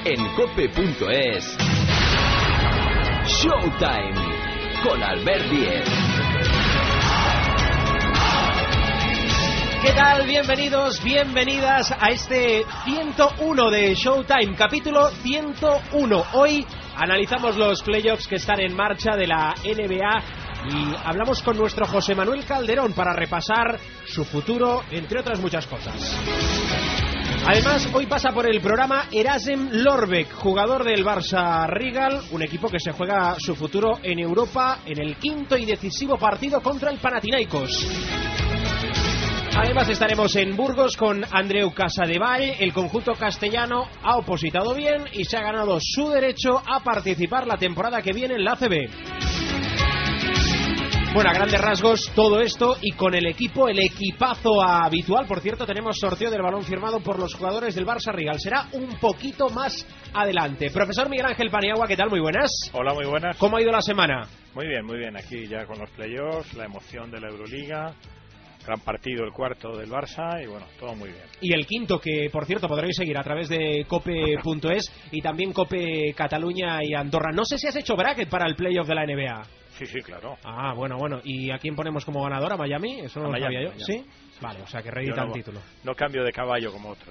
En cope.es, Showtime con Albert Díez. ¿Qué tal? Bienvenidos, bienvenidas a este 101 de Showtime, capítulo 101. Hoy analizamos los playoffs que están en marcha de la NBA y hablamos con nuestro José Manuel Calderón para repasar su futuro, entre otras muchas cosas. Además, hoy pasa por el programa Erasem Lorbek, jugador del Barça Rigal, un equipo que se juega su futuro en Europa en el quinto y decisivo partido contra el Panathinaikos. Además estaremos en Burgos con Andreu Casadevall. El conjunto castellano ha opositado bien y se ha ganado su derecho a participar la temporada que viene en la ACB. Bueno, a grandes rasgos todo esto y con el equipo, el equipazo habitual. Por cierto, tenemos sorteo del balón firmado por los jugadores del Barça Rigal. Será un poquito más adelante. Profesor Miguel Ángel Paniagua, ¿qué tal? Muy buenas. Hola, muy buenas. ¿Cómo ha ido la semana? Muy bien. Aquí ya con los playoffs, la emoción de la Euroliga. Gran partido, el cuarto del Barça y bueno, todo muy bien. Y el quinto, que por cierto podréis seguir a través de cope.es y también Cope Cataluña y Andorra. No sé si has hecho bracket para el playoff de la NBA. Sí, claro. Ah, bueno. ¿Y a quién ponemos como ganador? ¿A Miami? Eso no lo sabía yo. ¿Sí? Vale, o sea que reeditan título. No cambio de caballo como otros.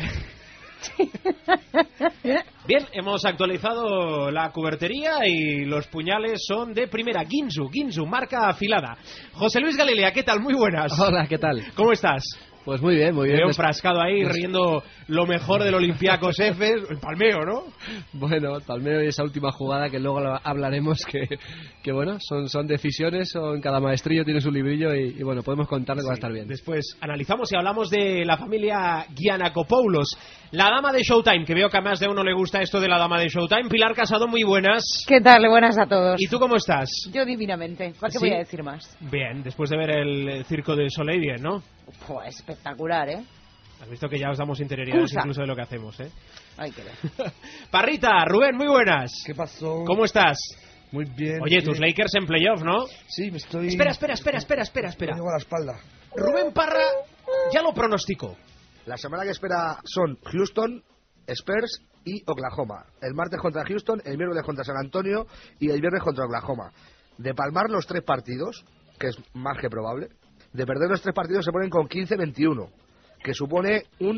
Bien, hemos actualizado la cubertería y los puñales son de primera. Ginzu, marca afilada. José Luis Galilea, ¿qué tal? Muy buenas. Hola, ¿qué tal? ¿Cómo estás? Pues muy bien. Me veo enfrascado ahí riendo lo mejor del Olympiacos Efes, el palmeo, ¿no? Bueno, el palmeo y esa última jugada que luego hablaremos que bueno, son decisiones, cada maestrillo tiene su librillo y bueno, podemos contarle que va a estar bien. Después analizamos y hablamos de la familia Giannakopoulos, la dama de Showtime, que veo que a más de uno le gusta esto de la dama de Showtime. Pilar Casado, muy buenas. ¿Qué tal? Buenas a todos. ¿Y tú cómo estás? Yo divinamente, ¿para qué voy a decir más? Bien, después de ver el Circo de Soleil, bien, ¿no? Pues espectacular, ¿eh? Has visto que ya os damos interioridades incluso de lo que hacemos, ¿eh? Hay que ver. Parrita, Rubén, muy buenas. ¿Qué pasó? ¿Cómo estás? Muy bien. Oye, tus Lakers en playoff, ¿no? Sí, me estoy... Espera. Me llevo a la espalda. Rubén Parra ya lo pronosticó. La semana que espera son Houston, Spurs y Oklahoma. El martes contra Houston, el miércoles contra San Antonio y el viernes contra Oklahoma. De palmar los 3 partidos, que es más que probable, de perder los 3 partidos se ponen con 15-21, que supone un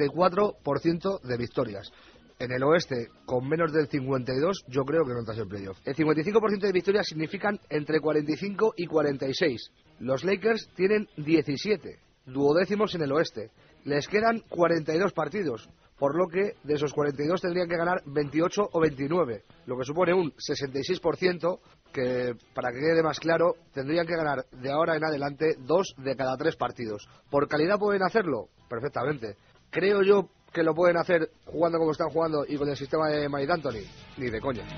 34% de victorias. En el oeste, con menos del 52, yo creo que no entras en playoff. El 55% de victorias significan entre 45 y 46. Los Lakers tienen 17, duodécimos en el oeste. Les quedan 42 partidos, por lo que de esos 42 tendrían que ganar 28 o 29, lo que supone un 66%, que para que quede más claro, tendrían que ganar de ahora en adelante 2 de cada 3 partidos. ¿Por calidad pueden hacerlo? Perfectamente. ¿Creo yo que lo pueden hacer jugando como están jugando y con el sistema de Mike D'Antoni? Ni de coña.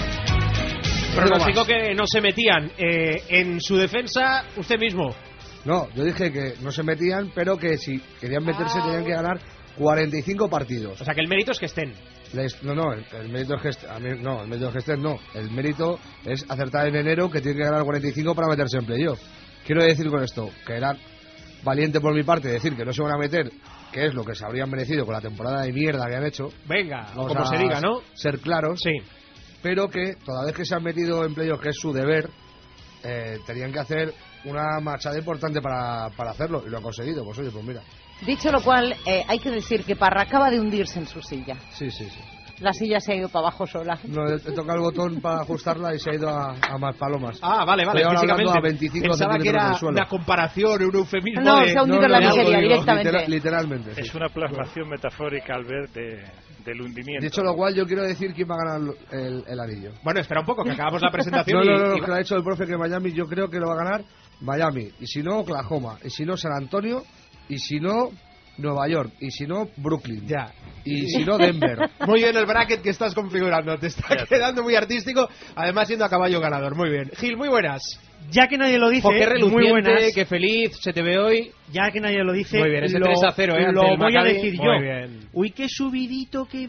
Pronosticó que no se metían. En su defensa, usted mismo. No, yo dije que no se metían, pero que si querían meterse tenían que ganar 45 partidos. O sea, que el mérito es que estén. El mérito es que estén, no. El mérito es acertar en enero que tiene que ganar 45 para meterse en playoff. Quiero decir con esto que era valiente por mi parte decir que no se van a meter, que es lo que se habrían merecido con la temporada de mierda que han hecho. Venga, como se diga, ¿no? Ser claros. Sí. Pero que toda vez que se han metido en playoff, que es su deber, tenían que hacer una machada importante para hacerlo, y lo han conseguido. Pues oye, pues mira. Dicho lo cual, hay que decir que Parra acaba de hundirse en su silla. Sí. La silla se ha ido para abajo sola. No, he tocado el botón para ajustarla y se ha ido a más palomas. Ah, vale, físicamente. A 25 pensaba que era una comparación, un eufemismo. No, se ha hundido en la miseria directamente. Literalmente. Es una plasmación metafórica, Albert, del hundimiento. Dicho lo cual, yo quiero decir quién va a ganar el anillo. Bueno, espera un poco, que acabamos la presentación. No, que lo ha dicho el profe que Miami, yo creo que lo va a ganar Miami. Y si no, Oklahoma. Y si no, San Antonio. Y si no, Nueva York. Y si no, Brooklyn. Ya. Y si no, Denver. Muy bien el bracket que estás configurando. Te está quedando muy artístico. Además, siendo a caballo ganador. Muy bien. Gil, muy buenas. Ya que nadie lo dice, muy buenas. Qué feliz, se te ve hoy. Ya que nadie lo dice, muy bien, ese 3-0, lo voy a decir yo. Muy bien. Uy, qué subidito que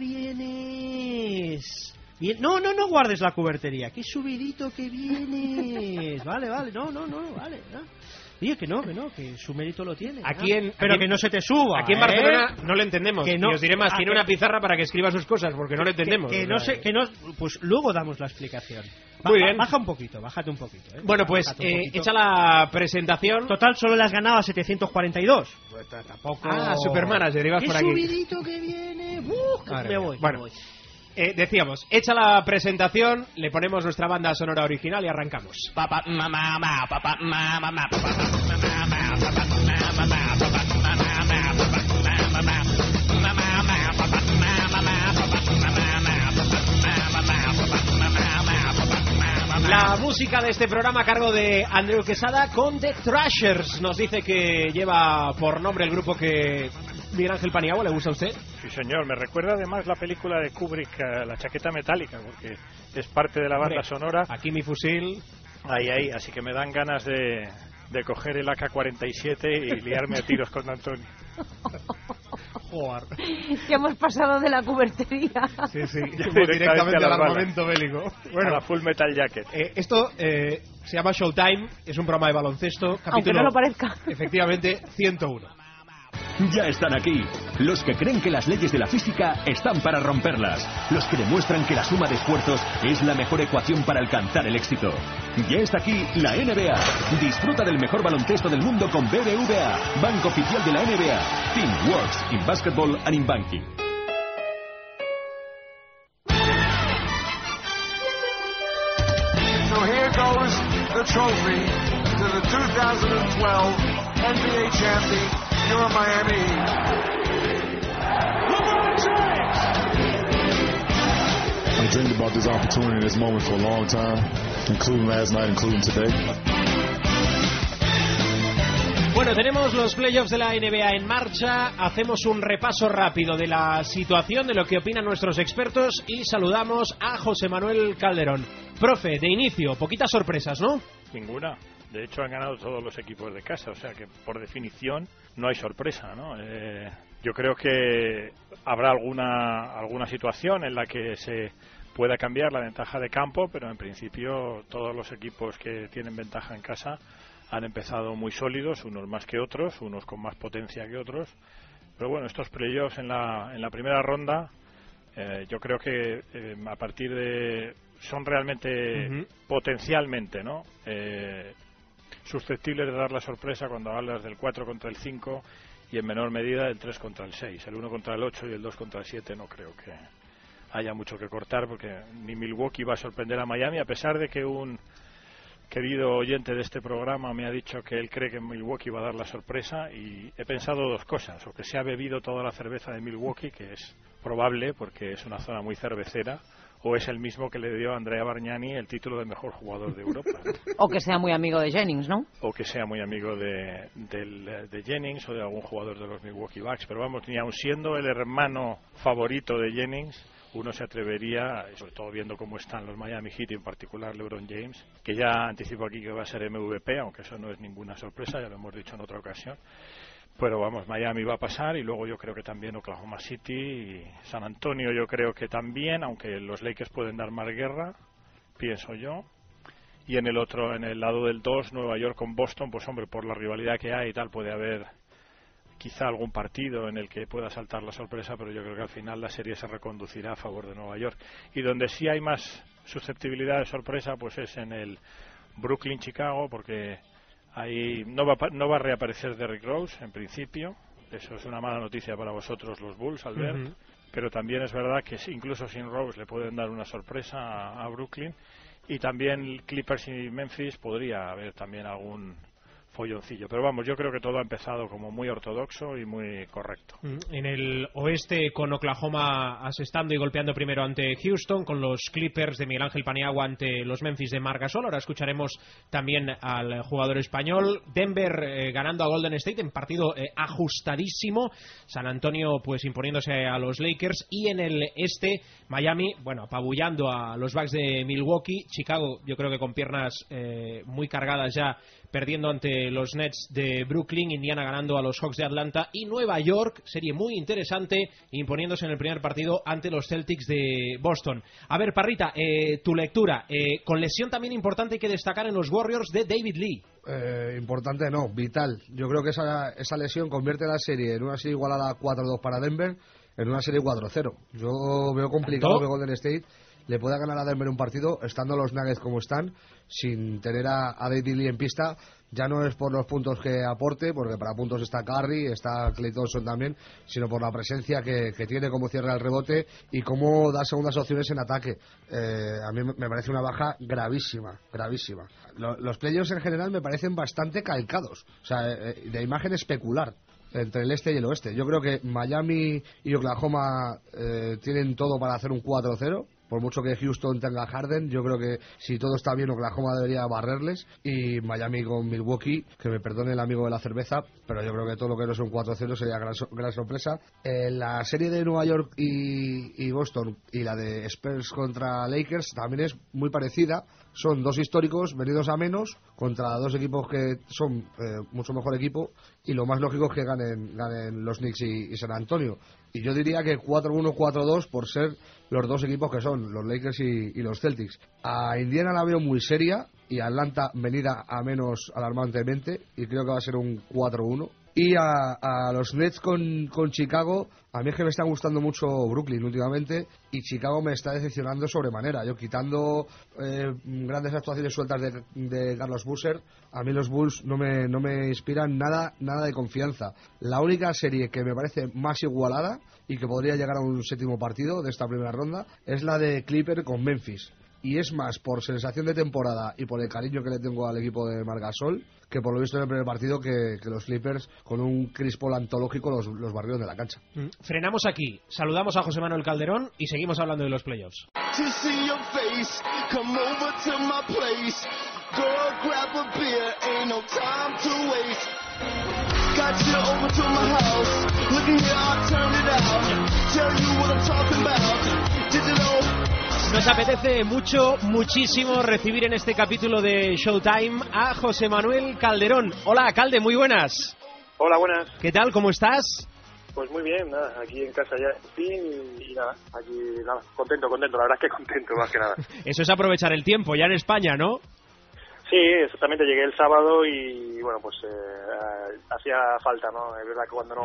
vienes. Bien. No guardes la cubertería. Qué subidito que vienes. Vale, no, vale. ¿no? Oye, que no, que su mérito lo tiene. Pero que no se te suba. Aquí en Barcelona no le entendemos. Que no, y os diré más, tiene una pizarra para que escriba sus cosas, porque no le entendemos. Pues luego damos la explicación. Muy bien. Bájate un poquito. Bueno, pues hecha la presentación. Total, solo le has ganado a 742. Pues tampoco... Supermanager, ibas por aquí. ¡Qué subidito que viene! Me voy. Decíamos, hecha la presentación, le ponemos nuestra banda sonora original y arrancamos. La música de este programa a cargo de Andreu Quesada con The Thrashers. Nos dice que lleva por nombre el grupo que Miguel Ángel Paniagua, ¿le gusta a usted? Sí, señor. Me recuerda además la película de Kubrick, La chaqueta metálica, porque es parte de la banda sonora. Aquí mi fusil. Ahí. Así que me dan ganas de coger el AK-47 y liarme a tiros con Antonio. Joder. Ya hemos pasado de la cubertería. Sí. Directamente al armamento bélico. Bueno, a la Full Metal Jacket. Esto se llama Showtime, es un programa de baloncesto. Aunque no lo parezca. Efectivamente, 101. Ya están aquí, los que creen que las leyes de la física están para romperlas, los que demuestran que la suma de esfuerzos es la mejor ecuación para alcanzar el éxito. Ya está aquí la NBA. Disfruta del mejor baloncesto del mundo con BBVA, banco oficial de la NBA. Team works in basketball and in banking. So here goes the trophy to the 2012 NBA champion. You're Miami. LeBron James. I dreamed about this opportunity, this moment for a long time, including last night, including today. Bueno, tenemos los playoffs de la NBA en marcha. Hacemos un repaso rápido de la situación, de lo que opinan nuestros expertos y saludamos a José Manuel Calderón. Profe, de inicio, poquitas sorpresas, ¿no? Ninguna. De hecho, han ganado todos los equipos de casa, o sea que por definición no hay sorpresa, ¿no? Yo creo que habrá alguna situación en la que se pueda cambiar la ventaja de campo, pero en principio todos los equipos que tienen ventaja en casa han empezado muy sólidos, unos más que otros, unos con más potencia que otros. Pero bueno, estos playoffs en la primera ronda, yo creo que a partir de... son realmente potencialmente, ¿no? Susceptibles de dar la sorpresa cuando hablas del 4 contra el 5 y en menor medida del 3 contra el 6. El 1 contra el 8 y el 2 contra el 7 no creo que haya mucho que cortar, porque ni Milwaukee va a sorprender a Miami, a pesar de que un querido oyente de este programa me ha dicho que él cree que Milwaukee va a dar la sorpresa, y he pensado dos cosas: o que se ha bebido toda la cerveza de Milwaukee, que es probable porque es una zona muy cervecera, o es el mismo que le dio a Andrea Bargnani el título de mejor jugador de Europa. O que sea muy amigo de Jennings, ¿no? O que sea muy amigo de Jennings o de algún jugador de los Milwaukee Bucks. Pero vamos, ni aun siendo el hermano favorito de Jennings, uno se atrevería, sobre todo viendo cómo están los Miami Heat y en particular LeBron James, que ya anticipo aquí que va a ser MVP, aunque eso no es ninguna sorpresa, ya lo hemos dicho en otra ocasión. Pero vamos, Miami va a pasar, y luego yo creo que también Oklahoma City y San Antonio, yo creo que también, aunque los Lakers pueden dar más guerra, pienso yo. Y en el lado del 2, Nueva York con Boston, pues hombre, por la rivalidad que hay y tal, puede haber quizá algún partido en el que pueda saltar la sorpresa, pero yo creo que al final la serie se reconducirá a favor de Nueva York. Y donde sí hay más susceptibilidad de sorpresa, pues es en el Brooklyn-Chicago, porque ahí no va a reaparecer Derrick Rose, en principio. Eso es una mala noticia para vosotros, los Bulls, Albert. Pero también es verdad que incluso sin Rose le pueden dar una sorpresa a Brooklyn. Y también Clippers y Memphis podría haber también algún folloncillo. Pero vamos, yo creo que todo ha empezado como muy ortodoxo y muy correcto. En el oeste, con Oklahoma asestando y golpeando primero ante Houston, con los Clippers de Miguel Ángel Paniagua ante los Memphis de Marc Gasol. Ahora escucharemos también al jugador español. Denver ganando a Golden State en partido ajustadísimo. San Antonio pues imponiéndose a los Lakers. Y en el este, Miami, bueno, apabullando a los Bucks de Milwaukee. Chicago, yo creo que con piernas muy cargadas ya, perdiendo ante los Nets de Brooklyn, Indiana ganando a los Hawks de Atlanta y Nueva York, serie muy interesante, imponiéndose en el primer partido ante los Celtics de Boston. A ver, Parrita, tu lectura, con lesión también importante hay que destacar en los Warriors de David Lee. Importante no, vital. Yo creo que esa lesión convierte la serie en una serie igualada 4-2 para Denver en una serie 4-0. Yo veo complicado que Golden State le pueda ganar a Denver un partido estando los Nuggets como están, sin tener a David Lee en pista. Ya no es por los puntos que aporte, porque para puntos está Curry, está Klay Thompson también, sino por la presencia que tiene, cómo cierra el rebote y cómo da segundas opciones en ataque. A mí me parece una baja gravísima. Los playoffs en general me parecen bastante calcados, o sea, de imagen especular entre el este y el oeste. Yo creo que Miami y Oklahoma tienen todo para hacer un 4-0. Por mucho que Houston tenga Harden, yo creo que si todo está bien, Oklahoma debería barrerles. Y Miami con Milwaukee, que me perdone el amigo de la cerveza, pero yo creo que todo lo que no es un 4-0 sería gran sorpresa. La serie de Nueva York y Boston y la de Spurs contra Lakers también es muy parecida. Son dos históricos venidos a menos contra dos equipos que son mucho mejor equipo, y lo más lógico es que ganen los Knicks y San Antonio. Y yo diría que 4-1, 4-2 por ser los dos equipos que son, los Lakers y los Celtics. A Indiana la veo muy seria y a Atlanta venida a menos alarmantemente, y creo que va a ser un 4-1. Y a los Nets con Chicago, a mí es que me está gustando mucho Brooklyn últimamente, y Chicago me está decepcionando sobremanera. Yo, quitando grandes actuaciones sueltas de Carlos Boozer, a mí los Bulls no me inspiran nada de confianza. La única serie que me parece más igualada y que podría llegar a un séptimo partido de esta primera ronda es la de Clipper con Memphis. Y es más por sensación de temporada y por el cariño que le tengo al equipo de Marc Gasol, que por lo visto en el primer partido que los Clippers, con un Chris Paul antológico, los barrieron de la cancha. Frenamos aquí, saludamos a José Manuel Calderón y seguimos hablando de los playoffs. Nos apetece muchísimo recibir en este capítulo de Showtime a José Manuel Calderón. Hola, Calde, muy buenas. Hola, buenas. ¿Qué tal? ¿Cómo estás? Pues muy bien, nada, aquí en casa ya, y nada, aquí nada, contento, la verdad es que contento más que nada. Eso es aprovechar el tiempo, ya en España, ¿no? Sí, exactamente, llegué el sábado y bueno, pues hacía falta, ¿no? Es verdad que cuando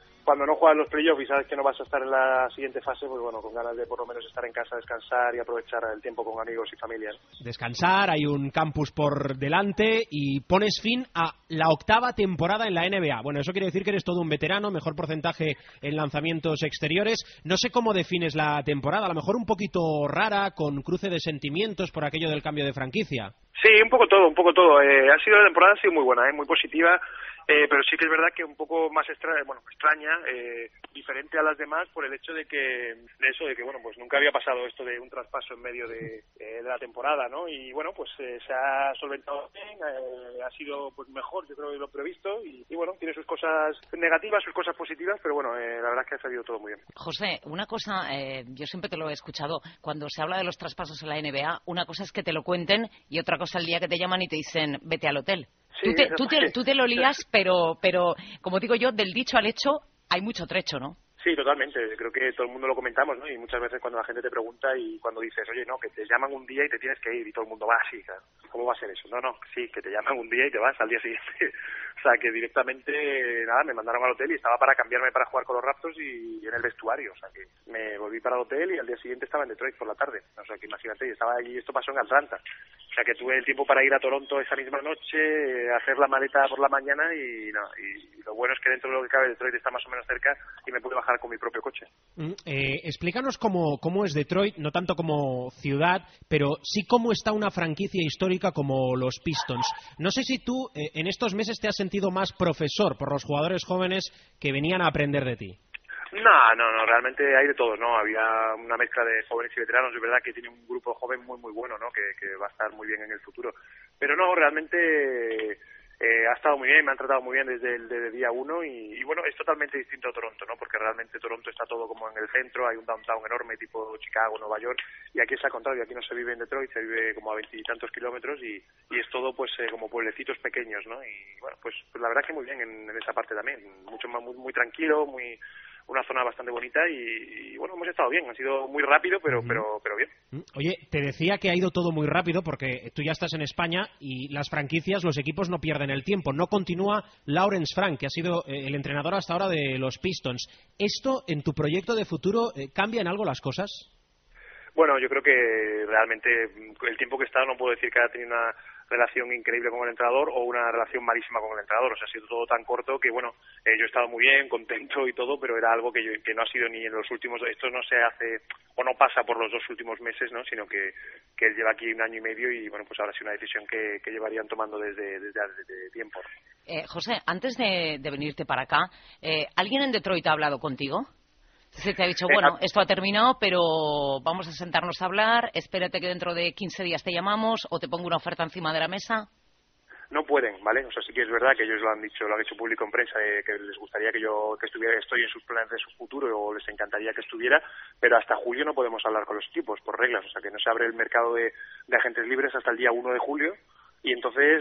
no juegas los playoffs y sabes que no vas a estar en la siguiente fase, pues bueno, con ganas de por lo menos estar en casa, descansar y aprovechar el tiempo con amigos y familias. Descansar, hay un campus por delante y pones fin a la 8ª temporada en la NBA. Bueno, eso quiere decir que eres todo un veterano, mejor porcentaje en lanzamientos exteriores. No sé cómo defines la temporada, a lo mejor un poquito rara, con cruce de sentimientos por aquello del cambio de franquicia. Sí, un poco todo. La temporada ha sido muy buena, muy positiva. Pero sí que es verdad que un poco más extraña, diferente a las demás por el hecho de que bueno, pues nunca había pasado esto de un traspaso en medio de la temporada, ¿no? Y bueno, pues se ha solventado bien, ha sido pues mejor, yo creo, de lo previsto, y bueno, tiene sus cosas negativas, sus cosas positivas, pero bueno, la verdad es que ha salido todo muy bien. José, una cosa, yo siempre te lo he escuchado, cuando se habla de los traspasos en la NBA, una cosa es que te lo cuenten y otra cosa el día que te llaman y te dicen vete al hotel. Sí, tú te lo lías, pero como digo yo, del dicho al hecho hay mucho trecho, ¿no? Sí, totalmente. Creo que todo el mundo lo comentamos, ¿no? Y muchas veces cuando la gente te pregunta y cuando dices, oye, no, que te llaman un día y te tienes que ir, y todo el mundo va así, claro. ¿Cómo va a ser eso? No, sí, que te llaman un día y te vas al día siguiente. O sea, que directamente, nada, me mandaron al hotel y estaba para cambiarme para jugar con los Raptors y en el vestuario. O sea, que me volví para el hotel y al día siguiente estaba en Detroit por la tarde. O sea, que imagínate, estaba allí, esto pasó en Atlanta. O sea, que tuve el tiempo para ir a Toronto esa misma noche, hacer la maleta por la mañana y lo bueno es que dentro de lo que cabe Detroit está más o menos cerca y me pude bajar con mi propio coche. Explícanos cómo es Detroit, no tanto como ciudad, pero sí cómo está una franquicia histórica como los Pistons. No sé si tú en estos meses te has sentido más profesor por los jugadores jóvenes que venían a aprender de ti. No, realmente hay de todo, ¿no? Había una mezcla de jóvenes y veteranos, es verdad que tiene un grupo joven muy bueno, ¿no? Que va a estar muy bien en el futuro. Pero no, realmente Ha estado muy bien, me han tratado muy bien desde el día 1 y bueno, es totalmente distinto a Toronto, ¿no? Porque realmente Toronto está todo como en el centro, hay un downtown enorme tipo Chicago, Nueva York, y aquí es al contrario, aquí no se vive en Detroit, se vive como a 20 y tantos kilómetros y es todo pues como pueblecitos pequeños, ¿no? Y bueno, pues la verdad que muy bien en esa parte también, mucho más, muy tranquilo, una zona bastante bonita y bueno, hemos estado bien, ha sido muy rápido pero bien. Oye, te decía que ha ido todo muy rápido porque tú ya estás en España y las franquicias, los equipos no pierden el tiempo, no continúa Lawrence Frank, que ha sido el entrenador hasta ahora de los Pistons. ¿Esto en tu proyecto de futuro cambia en algo las cosas? Bueno, yo creo que realmente el tiempo que he estado no puedo decir que haya tenido una relación increíble con el entrenador o una relación malísima con el entrenador, o sea, ha sido todo tan corto que bueno, yo he estado muy bien, contento y todo, pero era algo que no ha sido ni en los últimos, esto no se hace o no pasa por los 2 últimos meses, ¿no? Sino que él lleva aquí 1 año y medio y bueno, pues ahora sí una decisión que llevarían tomando desde tiempo. José, antes de venirte para acá, ¿alguien en Detroit ha hablado contigo? Se te ha dicho, bueno, esto ha terminado, pero vamos a sentarnos a hablar, espérate que dentro de 15 días te llamamos o te pongo una oferta encima de la mesa. No pueden, ¿vale? O sea, sí que es verdad que ellos lo han hecho público en prensa, que les gustaría que estoy en sus planes de su futuro o les encantaría que estuviera, pero hasta julio no podemos hablar con los equipos por reglas, o sea, que no se abre el mercado de agentes libres hasta el día 1 de julio. Y entonces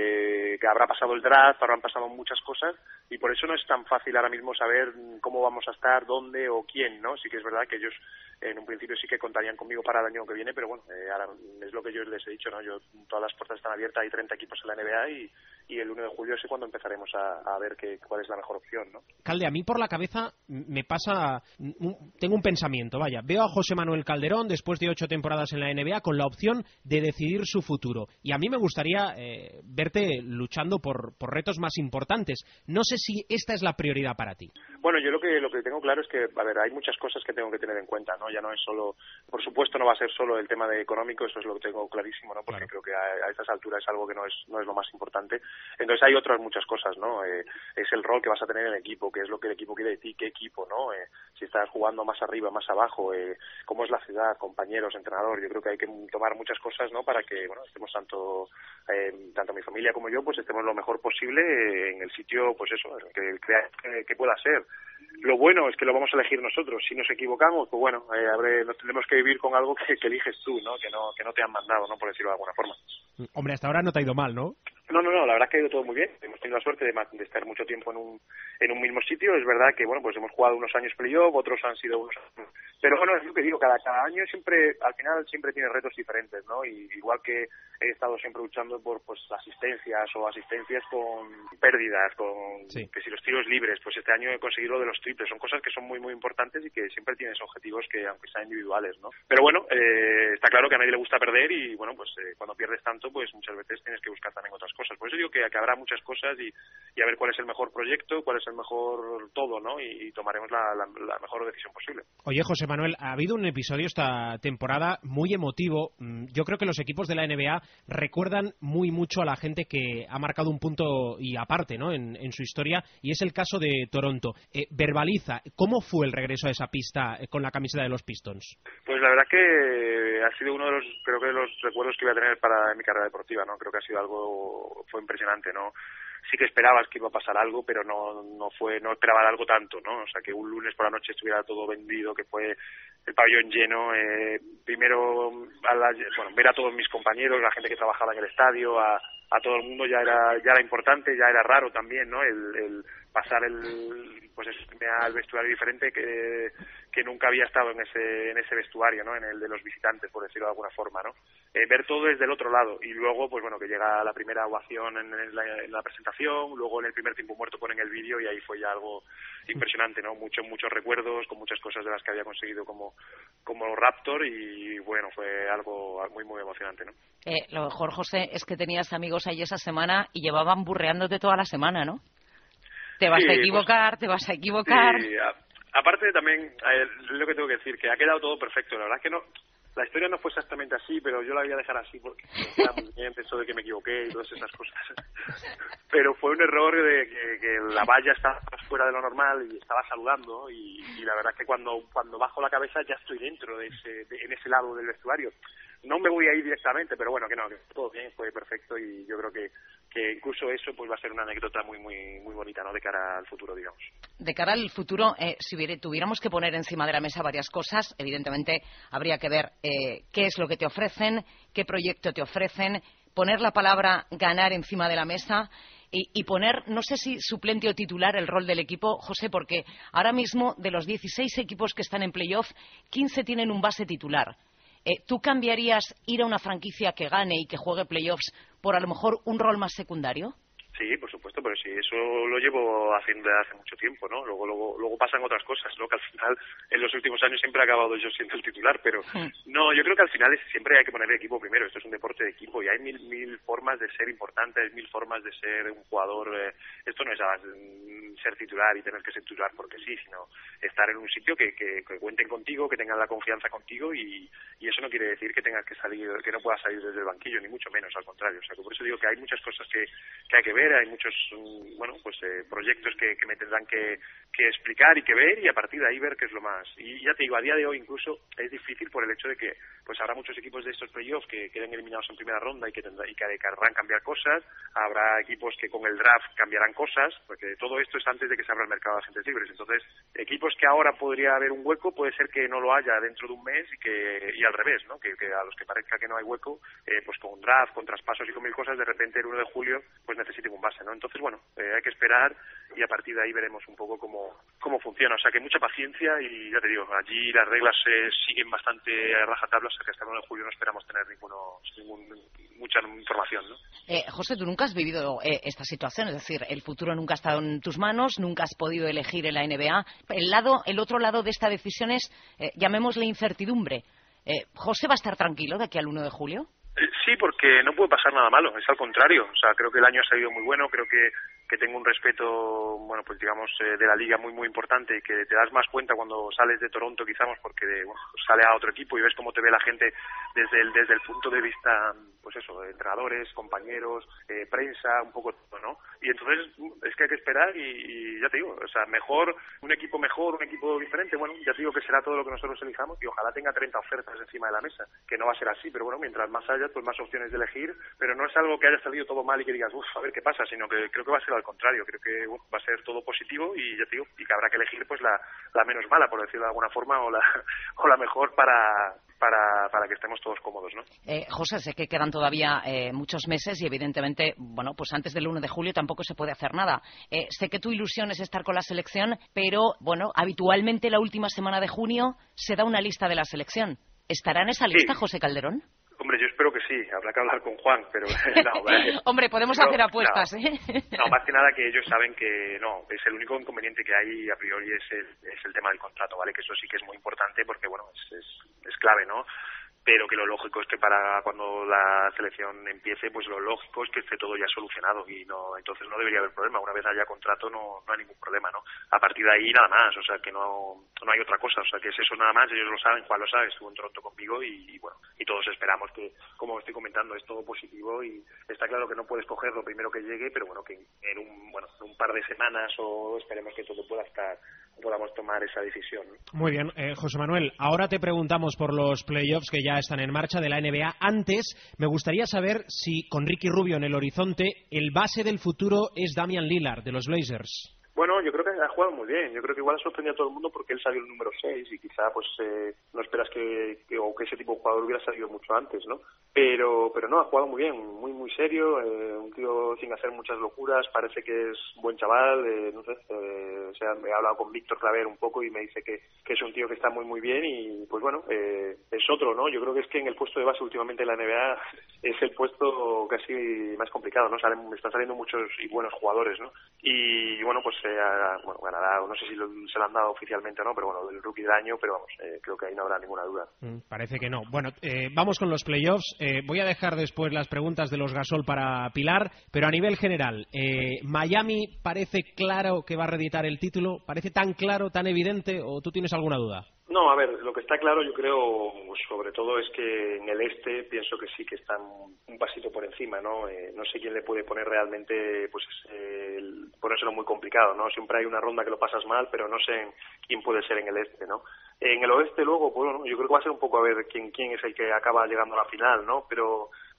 que habrá pasado el draft, habrán pasado muchas cosas y por eso no es tan fácil ahora mismo saber cómo vamos a estar, dónde o quién, ¿no? Sí que es verdad que ellos en un principio sí que contarían conmigo para el año que viene, pero bueno, ahora es lo que yo les he dicho, ¿no? Todas las puertas están abiertas, hay 30 equipos en la NBA y el 1 de julio es cuando empezaremos a ver cuál es la mejor opción, ¿no? Calde, a mí por la cabeza me pasa, tengo un pensamiento, vaya, veo a José Manuel Calderón después de 8 temporadas en la NBA con la opción de decidir su futuro y a mí me gustaría verte luchando por retos más importantes. No sé si esta es la prioridad para ti. Bueno, yo lo que tengo claro es que, a ver, hay muchas cosas que tengo que tener en cuenta, ¿no? Ya no es solo, por supuesto no va a ser solo el tema de económico, eso es lo que tengo clarísimo, ¿no? Porque creo que a estas alturas es algo que no es lo más importante. Entonces hay otras muchas cosas, ¿no? Es el rol que vas a tener en el equipo, qué es lo que el equipo quiere de ti, qué equipo, ¿no? Si estás jugando más arriba, más abajo, cómo es la ciudad, compañeros, entrenador. Yo creo que hay que tomar muchas cosas, ¿no? Para que, bueno, estemos tanto mi familia como yo, pues estemos lo mejor posible en el sitio, pues eso, que pueda ser. Lo bueno es que lo vamos a elegir nosotros. Si nos equivocamos, pues bueno, nos tendremos que vivir con algo que eliges tú, ¿no? Que no te han mandado, ¿no? Por decirlo de alguna forma. Hombre, hasta ahora no te ha ido mal, ¿no? No, la verdad es que ha ido todo muy bien. Hemos tenido la suerte de estar mucho tiempo en un mismo sitio. Es verdad que, bueno, pues hemos jugado unos años playoff, otros han sido unos años. Pero bueno, es lo que digo, cada año al final siempre tiene retos diferentes, ¿no? Y igual que he estado siempre luchando por pues asistencias con pérdidas, que si los tiros libres, pues este año he conseguido lo de los triples. Son cosas que son muy, muy importantes y que siempre tienes objetivos que, aunque sean individuales, ¿no? Pero bueno, está claro que a nadie le gusta perder y, bueno, pues cuando pierdes tanto, pues muchas veces tienes que buscar también otras cosas. Por eso digo que habrá muchas cosas y a ver cuál es el mejor proyecto, cuál es el mejor todo, ¿no? Y tomaremos la mejor decisión posible. Oye, José Manuel, ha habido un episodio esta temporada muy emotivo. Yo creo que los equipos de la NBA recuerdan muy mucho a la gente que ha marcado un punto y aparte, ¿no? en su historia, y es el caso de Toronto. Verbaliza, ¿cómo fue el regreso a esa pista con la camiseta de los Pistons? Pues la verdad que ha sido uno de los recuerdos que voy a tener para mi carrera deportiva, ¿no? Creo que ha sido fue impresionante, ¿no? Sí que esperabas que iba a pasar algo, pero no esperaba algo tanto, ¿no? O sea, que un lunes por la noche estuviera todo vendido, que fue el pabellón lleno, primero ver a todos mis compañeros, la gente que trabajaba en el estadio, a todo el mundo ya era importante, ya era raro también, ¿no? El pasar al vestuario diferente que nunca había estado en ese vestuario, ¿no? En el de los visitantes, por decirlo de alguna forma, ¿no? Ver todo desde el otro lado y luego, pues bueno, que llega la primera ovación en la presentación, luego en el primer tiempo muerto ponen el vídeo y ahí fue ya algo impresionante, ¿no? Muchos recuerdos con muchas cosas de las que había conseguido como Raptor y bueno, fue algo muy, muy emocionante, ¿no? Lo mejor, José, es que tenías amigos ahí esa semana y llevaban burreándote toda la semana, ¿no? Te vas a equivocar. Sí, aparte también, lo que tengo que decir, que ha quedado todo perfecto. La verdad es que no, la historia no fue exactamente así, pero yo la voy a dejar así porque era muy bien, pensó de que me equivoqué y todas esas cosas. Pero fue un error de que la valla estaba fuera de lo normal y estaba saludando y la verdad es que cuando bajo la cabeza ya estoy dentro en ese lado del vestuario. No me voy a ir directamente, pero bueno, que todo bien, fue perfecto y yo creo que que incluso eso pues va a ser una anécdota muy bonita, ¿no?, de cara al futuro, digamos. De cara al futuro, si tuviéramos que poner encima de la mesa varias cosas, evidentemente habría que ver qué es lo que te ofrecen, qué proyecto te ofrecen, poner la palabra ganar encima de la mesa y poner, no sé si suplente o titular, el rol del equipo, José, porque ahora mismo de los 16 equipos que están en playoff, 15 tienen un base titular. ¿Tú cambiarías ir a una franquicia que gane y que juegue playoffs por a lo mejor un rol más secundario? Sí, por supuesto, pero sí, eso lo llevo haciendo desde hace mucho tiempo, ¿no? Luego pasan otras cosas, ¿no? Que al final, en los últimos años siempre he acabado yo siendo el titular, pero no, yo creo que al final siempre hay que poner el equipo primero. Esto es un deporte de equipo y hay mil formas de ser importante, hay mil formas de ser un jugador. Esto no es ser titular y tener que ser titular porque sí, sino estar en un sitio que cuenten contigo, que tengan la confianza contigo y eso no quiere decir que tengas que salir, que no puedas salir desde el banquillo, ni mucho menos, al contrario. O sea, que por eso digo que hay muchas cosas que hay que ver, hay muchos proyectos que me tendrán que explicar y que ver, y a partir de ahí ver qué es lo más. Y ya te digo, a día de hoy incluso es difícil por el hecho de que pues habrá muchos equipos de estos playoffs que queden eliminados en primera ronda y que querrán cambiar cosas, habrá equipos que con el draft cambiarán cosas, porque todo esto es antes de que se abra el mercado de agentes libres. Entonces, equipos que ahora podría haber un hueco, puede ser que no lo haya dentro de un mes y al revés, ¿no? Que a los que parezca que no hay hueco, pues con un draft, con traspasos y con mil cosas, de repente el 1 de julio pues necesiten un base, ¿no? Entonces, bueno, hay que esperar y a partir de ahí veremos un poco cómo funciona. O sea, que mucha paciencia y ya te digo, allí las reglas siguen bastante a rajatabla, o sea que hasta el 1 de julio no esperamos tener mucha información, ¿no? José, tú nunca has vivido esta situación, es decir, el futuro nunca ha estado en tus manos, nunca has podido elegir en la NBA. El otro lado de esta decisión es, llamémosle incertidumbre. ¿José va a estar tranquilo de aquí al 1 de julio? Sí, porque no puede pasar nada malo, es al contrario. O sea, creo que el año ha salido muy bueno, creo que tengo un respeto, bueno, pues digamos, de la liga muy importante y que te das más cuenta cuando sales de Toronto, quizás, porque sale a otro equipo y ves cómo te ve la gente desde el punto de vista, pues eso, de entrenadores, compañeros, prensa, un poco todo, ¿no? Y entonces es que hay que esperar y ya te digo, o sea, un equipo diferente, bueno, ya te digo que será todo lo que nosotros elijamos y ojalá tenga 30 ofertas encima de la mesa, que no va a ser así, pero bueno, mientras más haya, pues más opciones de elegir, pero no es algo que haya salido todo mal y que digas, a ver qué pasa, sino que creo que va a ser al contrario, creo que va a ser todo positivo y ya te digo, y que habrá que elegir pues la menos mala, por decirlo de alguna forma, o la mejor para que estemos todos cómodos, ¿no? José, sé que quedan todavía muchos meses y evidentemente, bueno, pues antes del 1 de julio tampoco se puede hacer nada. Sé que tu ilusión es estar con la selección, pero bueno, habitualmente la última semana de junio se da una lista de la selección. ¿Estará en esa lista, José Calderón? Hombre, yo espero que sí, habrá que hablar con Juan, pero no. Hombre, podemos hacer apuestas, No, más que nada que ellos saben que no, es el único inconveniente que hay a priori es el tema del contrato, ¿vale? Que eso sí que es muy importante porque, bueno, es clave, ¿no? Pero que lo lógico es que para cuando la selección empiece, pues lo lógico es que esté todo ya solucionado y entonces no debería haber problema. Una vez haya contrato no hay ningún problema, ¿no? A partir de ahí nada más, o sea que no hay otra cosa, o sea que es eso nada más, ellos lo saben, Juan lo sabe, estuvo en Toronto conmigo y bueno, y todos esperamos que, como estoy comentando, es todo positivo y está claro que no puedes coger lo primero que llegue, pero bueno, que en un par de semanas o esperemos que todo podamos tomar esa decisión, ¿no? Muy bien, José Manuel, ahora te preguntamos por los playoffs que ya están en marcha de la NBA. Antes, me gustaría saber si con Ricky Rubio en el horizonte, el base del futuro es Damian Lillard, de los Blazers. Bueno, yo creo que ha jugado muy bien. Yo creo que igual ha sorprendido a todo el mundo porque él salió el número 6 y quizá pues no esperas que ese tipo de jugador hubiera salido mucho antes, ¿no? Pero no, ha jugado muy bien, muy serio, un tío sin hacer muchas locuras, parece que es un buen chaval, no sé, o sea, he hablado con Víctor Claver un poco y me dice que es un tío que está muy bien y pues bueno, es otro, ¿no? Yo creo que es que en el puesto de base últimamente en la NBA es el puesto casi más complicado, ¿no? Están saliendo muchos y buenos jugadores, ¿no? Y bueno, pues ganará, no sé si se lo han dado oficialmente o no, pero bueno, el rookie del año, pero vamos, creo que ahí no habrá ninguna duda. Parece que no. Bueno, vamos con los playoffs. Voy a dejar después las preguntas de los Gasol para Pilar, pero a nivel general, ¿Miami parece claro que va a reeditar el título? ¿Parece tan claro, tan evidente, o tú tienes alguna duda? No, a ver, lo que está claro yo creo, pues, sobre todo es que en el este pienso que sí que están un pasito por encima, ¿no? No sé quién le puede poner realmente, pues ponérselo muy complicado, ¿no? Siempre hay una ronda que lo pasas mal, pero no sé quién puede ser en el este, ¿no? En el oeste luego, pues bueno, yo creo que va a ser un poco a ver quién es el que acaba llegando a la final, ¿no? Pero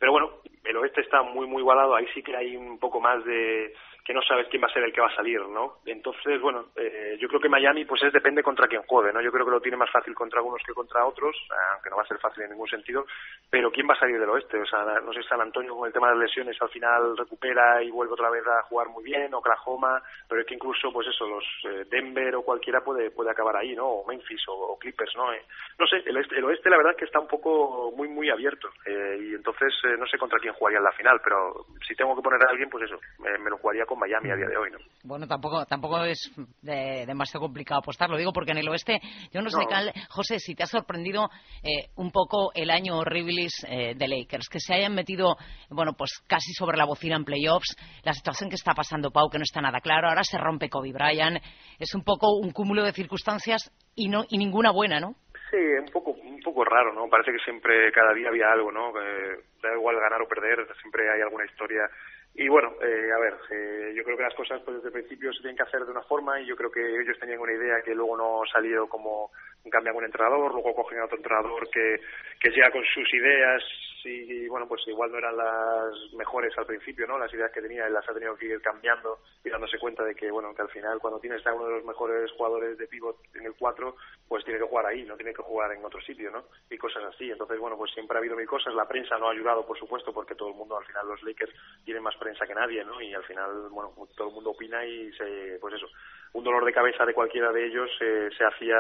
Pero bueno, el oeste está muy igualado, ahí sí que hay un poco más de que no sabes quién va a ser el que va a salir, ¿no? Entonces, bueno, yo creo que Miami pues depende contra quién juegue, ¿no? Yo creo que lo tiene más fácil contra unos que contra otros, aunque no va a ser fácil en ningún sentido, pero ¿quién va a salir del oeste? O sea, no sé, San Antonio con el tema de las lesiones al final recupera y vuelve otra vez a jugar muy bien, Oklahoma, pero es que incluso, pues eso, los Denver o cualquiera puede acabar ahí, ¿no? O Memphis o Clippers, ¿no? No sé, el oeste la verdad es que está un poco muy abierto, y entonces no sé contra quién jugaría en la final, pero si tengo que poner a alguien, pues eso, me lo jugaría con Miami a día de hoy, ¿no? Bueno, tampoco es demasiado complicado apostar, lo digo porque en el oeste, yo no sé, José, si te ha sorprendido un poco el año horribilis de Lakers, que se hayan metido, bueno, pues casi sobre la bocina en playoffs, la situación que está pasando Pau, que no está nada claro, ahora se rompe Kobe Bryant, es un poco un cúmulo de circunstancias y ninguna buena, ¿no? Sí, un poco raro, ¿no? Parece que siempre, cada día había algo, ¿no? Da igual ganar o perder, siempre hay alguna historia. Y bueno, a ver, yo creo que las cosas pues desde el principio se tienen que hacer de una forma y yo creo que ellos tenían una idea que luego no ha salido, como cambian un entrenador, luego cogen a otro entrenador que llega con sus ideas y bueno, pues igual no eran las mejores al principio, ¿no? Las ideas que tenía, él las ha tenido que ir cambiando y dándose cuenta de que, bueno, que al final cuando tienes a uno de los mejores jugadores de pívot en el 4, pues tiene que jugar ahí, no tiene que jugar en otro sitio, ¿no? Y cosas así. Entonces, bueno, pues siempre ha habido mil cosas. La prensa no ha ayudado, por supuesto, porque todo el mundo, al final los Lakers tienen más prensa que nadie, ¿no? Y al final, bueno, todo el mundo opina y pues eso, un dolor de cabeza de cualquiera de ellos se hacía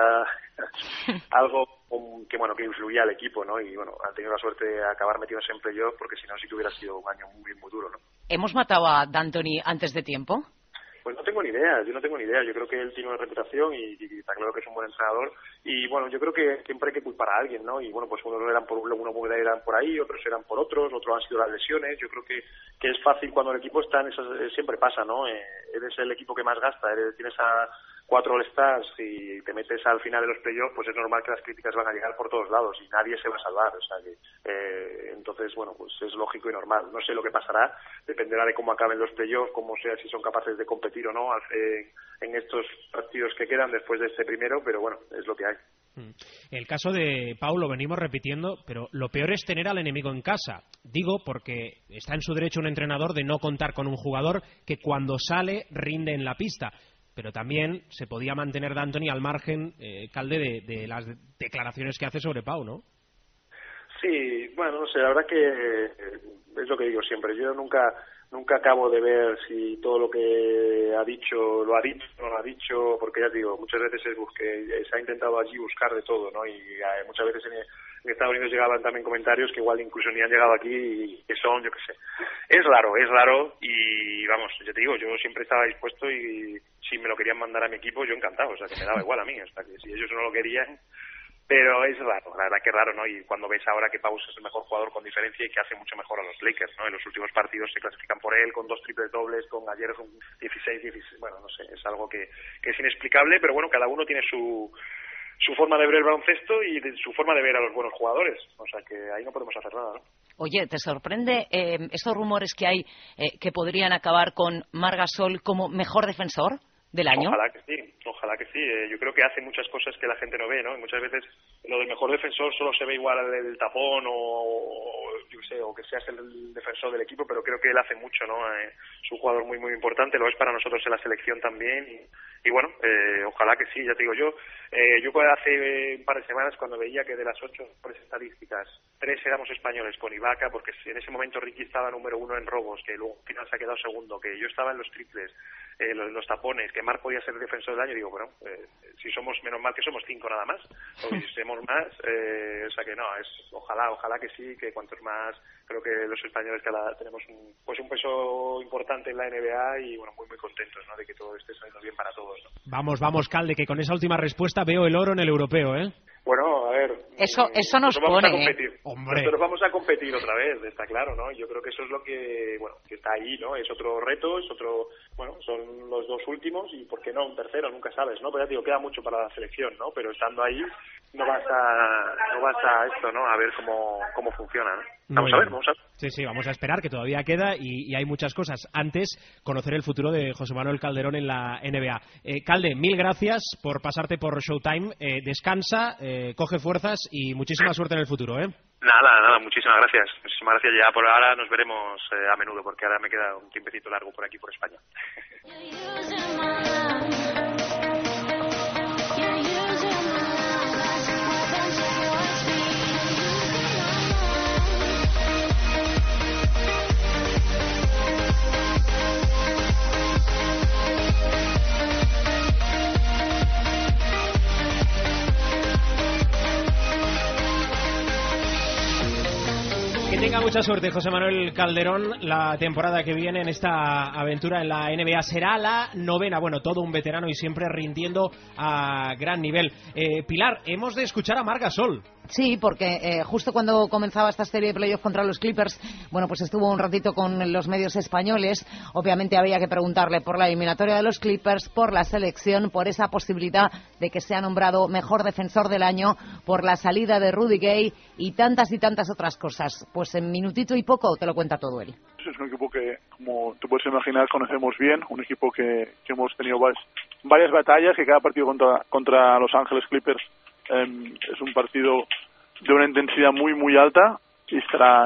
algo que bueno, que influía al equipo, ¿no? Y bueno, han tenido la suerte de acabar metidos en playoff, porque si no sí que hubiera sido un año muy duro, ¿no? ¿Hemos matado a D'Antoni antes de tiempo? Pues no tengo ni idea, yo creo que él tiene una reputación y está claro que es un buen entrenador y bueno, yo creo que siempre hay que culpar a alguien, ¿no? Y bueno, pues unos eran por ahí, otros eran por otros han sido las lesiones. Yo creo que es fácil cuando el equipo está en esas, siempre pasa, ¿no? Eres el equipo que más gasta, tienes a 4 All-Stars y te metes al final de los playoffs, pues es normal que las críticas van a llegar por todos lados y nadie se va a salvar, o sea que entonces, bueno, pues es lógico y normal. No sé lo que pasará, dependerá de cómo acaben los playoffs, cómo sea, si son capaces de competir o no en estos partidos que quedan después de este primero, pero bueno, es lo que hay. El caso de Pau lo venimos repitiendo, pero lo peor es tener al enemigo en casa. Digo porque está en su derecho un entrenador de no contar con un jugador que cuando sale rinde en la pista. Pero también se podía mantener D'Antoni al margen, Calde, de las declaraciones que hace sobre Pau, ¿no? Sí, bueno, no sé, la verdad que es lo que digo siempre. Yo nunca acabo de ver si todo lo que ha dicho lo ha dicho o no lo ha dicho, porque ya digo, muchas veces se ha intentado allí buscar de todo, ¿no? Y muchas veces en Estados Unidos llegaban también comentarios que igual incluso ni han llegado aquí y que son, yo qué sé. Es raro y vamos, yo te digo, yo siempre estaba dispuesto y si me lo querían mandar a mi equipo, yo encantado, o sea, que me daba igual a mí, hasta que si ellos no lo querían. Pero es raro, la verdad que raro, ¿no? Y cuando ves ahora que Pau es el mejor jugador con diferencia y que hace mucho mejor a los Lakers, ¿no? En los últimos partidos se clasifican por él con 2 triples dobles, con ayer con 16, bueno, no sé, es algo que es inexplicable, pero bueno, cada uno tiene su forma de ver el baloncesto y su forma de ver a los buenos jugadores, o sea que ahí no podemos hacer nada, ¿no? Oye, ¿te sorprende estos rumores que hay que podrían acabar con Marc Gasol como mejor defensor del año? Ojalá que sí. Yo creo que hace muchas cosas que la gente no ve, ¿no? Y muchas veces lo del mejor defensor solo se ve igual al tapón o yo qué sé, o que seas el defensor del equipo, pero creo que él hace mucho, ¿no? Es un jugador muy importante, lo es para nosotros en la selección también y bueno, ojalá que sí, ya te digo yo. Yo hace un par de semanas cuando veía que de las 8 estadísticas 3 éramos españoles con Ibaka, porque en ese momento Ricky estaba número 1 en robos, que luego al final se ha quedado segundo, que yo estaba en los triples, los tapones, que Marc podía ser defensor del año, digo, bueno, si somos, menos mal que somos 5 nada más, o si somos más, o sea que no, ojalá que sí, que cuantos más, creo que los españoles que ahora tenemos un peso importante en la NBA y bueno, muy contentos, ¿no?, de que todo esté saliendo bien para todos, ¿no? Vamos, Calde, que con esa última respuesta veo el oro en el europeo, ¿eh? Bueno, a ver... Eso nos pone, Hombre. Nosotros vamos a competir otra vez, está claro, ¿no? Yo creo que eso es lo que, bueno, que está ahí, ¿no? Es otro reto, bueno, son los 2 últimos y, ¿por qué no? Un tercero, nunca sabes, ¿no? Pero ya digo, queda mucho para la selección, ¿no? Pero estando ahí, no vas a esto, ¿no? A ver cómo funciona, ¿no? Vamos a ver. Sí, vamos a esperar, que todavía queda y hay muchas cosas. Antes, conocer el futuro de José Manuel Calderón en la NBA. Calde, mil gracias por pasarte por Showtime. Descansa, coge fuerzas y muchísima suerte en el futuro, ¿eh? Nada, muchísimas gracias. Muchísimas gracias. Ya por ahora nos veremos a menudo, porque ahora me queda un tiempecito largo por aquí, por España. Que tenga mucha suerte José Manuel Calderón la temporada que viene en esta aventura en la NBA. Será la 9ª, bueno, todo un veterano y siempre rindiendo a gran nivel. Pilar, hemos de escuchar a Marc Gasol. Sí, porque justo cuando comenzaba esta serie de playoffs contra los Clippers, bueno, pues estuvo un ratito con los medios españoles. Obviamente había que preguntarle por la eliminatoria de los Clippers, por la selección, por esa posibilidad de que sea nombrado mejor defensor del año, por la salida de Rudy Gay y tantas otras cosas. Pues en minutito y poco te lo cuenta todo él. Es un equipo que, como tú puedes imaginar, conocemos bien. Un equipo que hemos tenido varias batallas, que cada partido contra Los Ángeles Clippers es un partido de una intensidad muy alta y será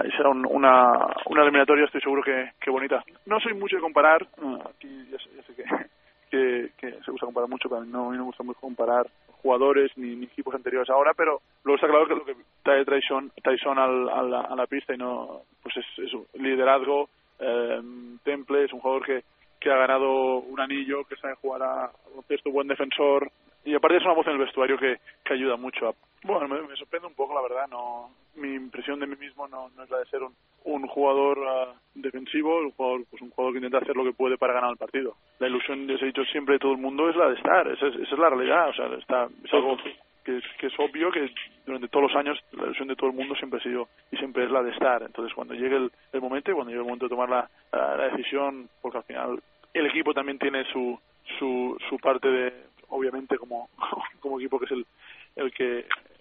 una eliminatoria, estoy seguro que bonita. No soy mucho de comparar, aquí ya sé que se gusta comparar mucho, pero a mí no me gusta mucho comparar jugadores ni equipos anteriores ahora, pero luego está claro que lo que trae Tyson a la pista y no, pues es un liderazgo, temple, es un jugador que ha ganado un anillo, que sabe jugar a baloncesto, buen defensor, y aparte es una voz en el vestuario que ayuda mucho. Bueno, me sorprende un poco, la verdad. No, mi impresión de mí mismo no es la de ser un jugador defensivo, un jugador que intenta hacer lo que puede para ganar el partido. La ilusión, les he dicho siempre, de todo el mundo es la de estar. Esa es la realidad. O sea, es algo que es obvio, que durante todos los años la ilusión de todo el mundo siempre ha sido y siempre es la de estar. Entonces, cuando llegue el momento, de tomar la decisión, porque al final el equipo también tiene su parte de, obviamente, como equipo, que es el que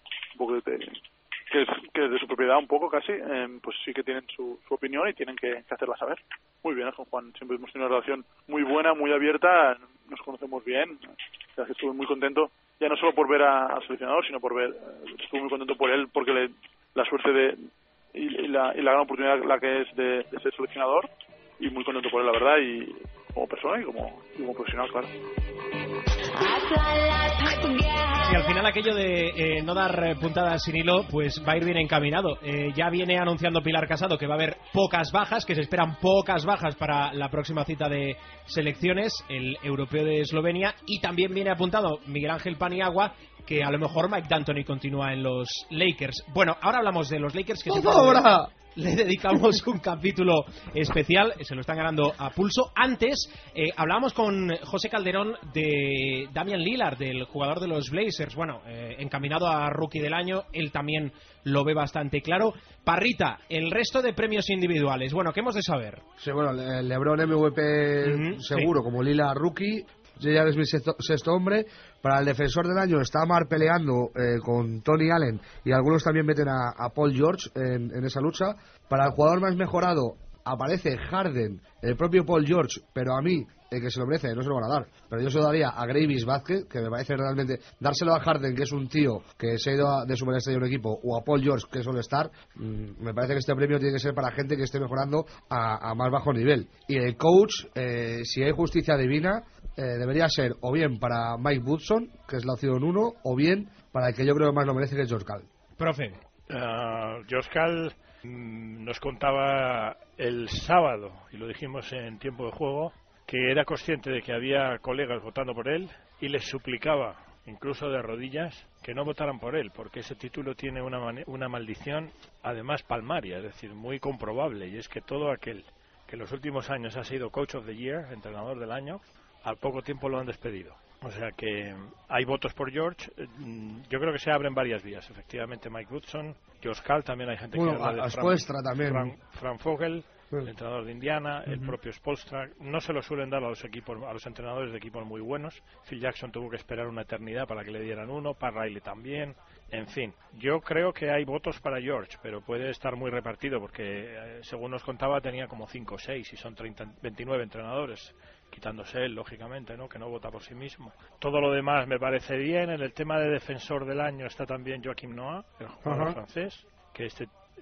es de su propiedad un poco casi, pues sí que tienen su opinión y tienen que hacerla saber. Muy bien, con Juan siempre hemos tenido una relación muy buena, muy abierta, nos conocemos bien. O sea, que estuve muy contento, ya no solo por ver al seleccionador, sino estuve muy contento por él, porque la suerte y la gran oportunidad la que es de ser seleccionador, y muy contento por él, la verdad, y como persona y como profesional, claro. Y al final aquello de no dar puntadas sin hilo, pues va a ir bien encaminado. Ya viene anunciando Pilar Casado que va a haber pocas bajas, que se esperan pocas bajas para la próxima cita de selecciones, el europeo de Eslovenia, y también viene apuntado Miguel Ángel Paniagua, que a lo mejor Mike D'Antoni continúa en los Lakers. Bueno, ahora hablamos de los Lakers, que le dedicamos un capítulo especial, se lo están ganando a pulso. Antes hablábamos con José Calderón de Damian Lillard, del jugador de los Blazers, bueno, encaminado a Rookie del Año, él también lo ve bastante claro. Parrita, el resto de premios individuales, bueno, ¿qué hemos de saber? Sí, bueno, LeBron MVP seguro, sí. Como Lillard Rookie, Lillard es mi sexto hombre. Para el defensor del año está Mar peleando con Tony Allen, y algunos también meten a Paul George en esa lucha. Para el jugador más mejorado aparece Harden, el propio Paul George, pero a mí, el que se lo merece, no se lo van a dar, pero yo se lo daría a Gravis Vázquez, que me parece realmente dárselo a Harden, que es un tío que se ha ido de superestrella de un equipo, o a Paul George, que es all-star. Me parece que este premio tiene que ser para gente que esté mejorando a más bajo nivel. Y el coach, si hay justicia divina, debería ser o bien para Mike Woodson, que es la opción 1, o bien para el que yo creo que más lo merece, que es George Karl. Profe. George Karl nos contaba el sábado, y lo dijimos en tiempo de juego, que era consciente de que había colegas votando por él y les suplicaba, incluso de rodillas, que no votaran por él, porque ese título tiene una maldición, además palmaria, es decir, muy comprobable, y es que todo aquel que en los últimos años ha sido Coach of the Year, entrenador del año, al poco tiempo lo han despedido. O sea que hay votos por George. Yo creo que se abren varias vías. Efectivamente, Mike Woodson, George Karl, también hay gente que habla de Frank Vogel, el entrenador de Indiana, el propio Spoelstra. No se lo suelen dar a los entrenadores de equipos muy buenos. Phil Jackson tuvo que esperar una eternidad para que le dieran uno, Pat Riley también. En fin, yo creo que hay votos para George, pero puede estar muy repartido, porque según nos contaba tenía como 5 o 6 y son 29 entrenadores, quitándose él, lógicamente, ¿no? Que no vota por sí mismo. Todo lo demás me parece bien. En el tema de defensor del año está también Joaquim Noah, el jugador francés, que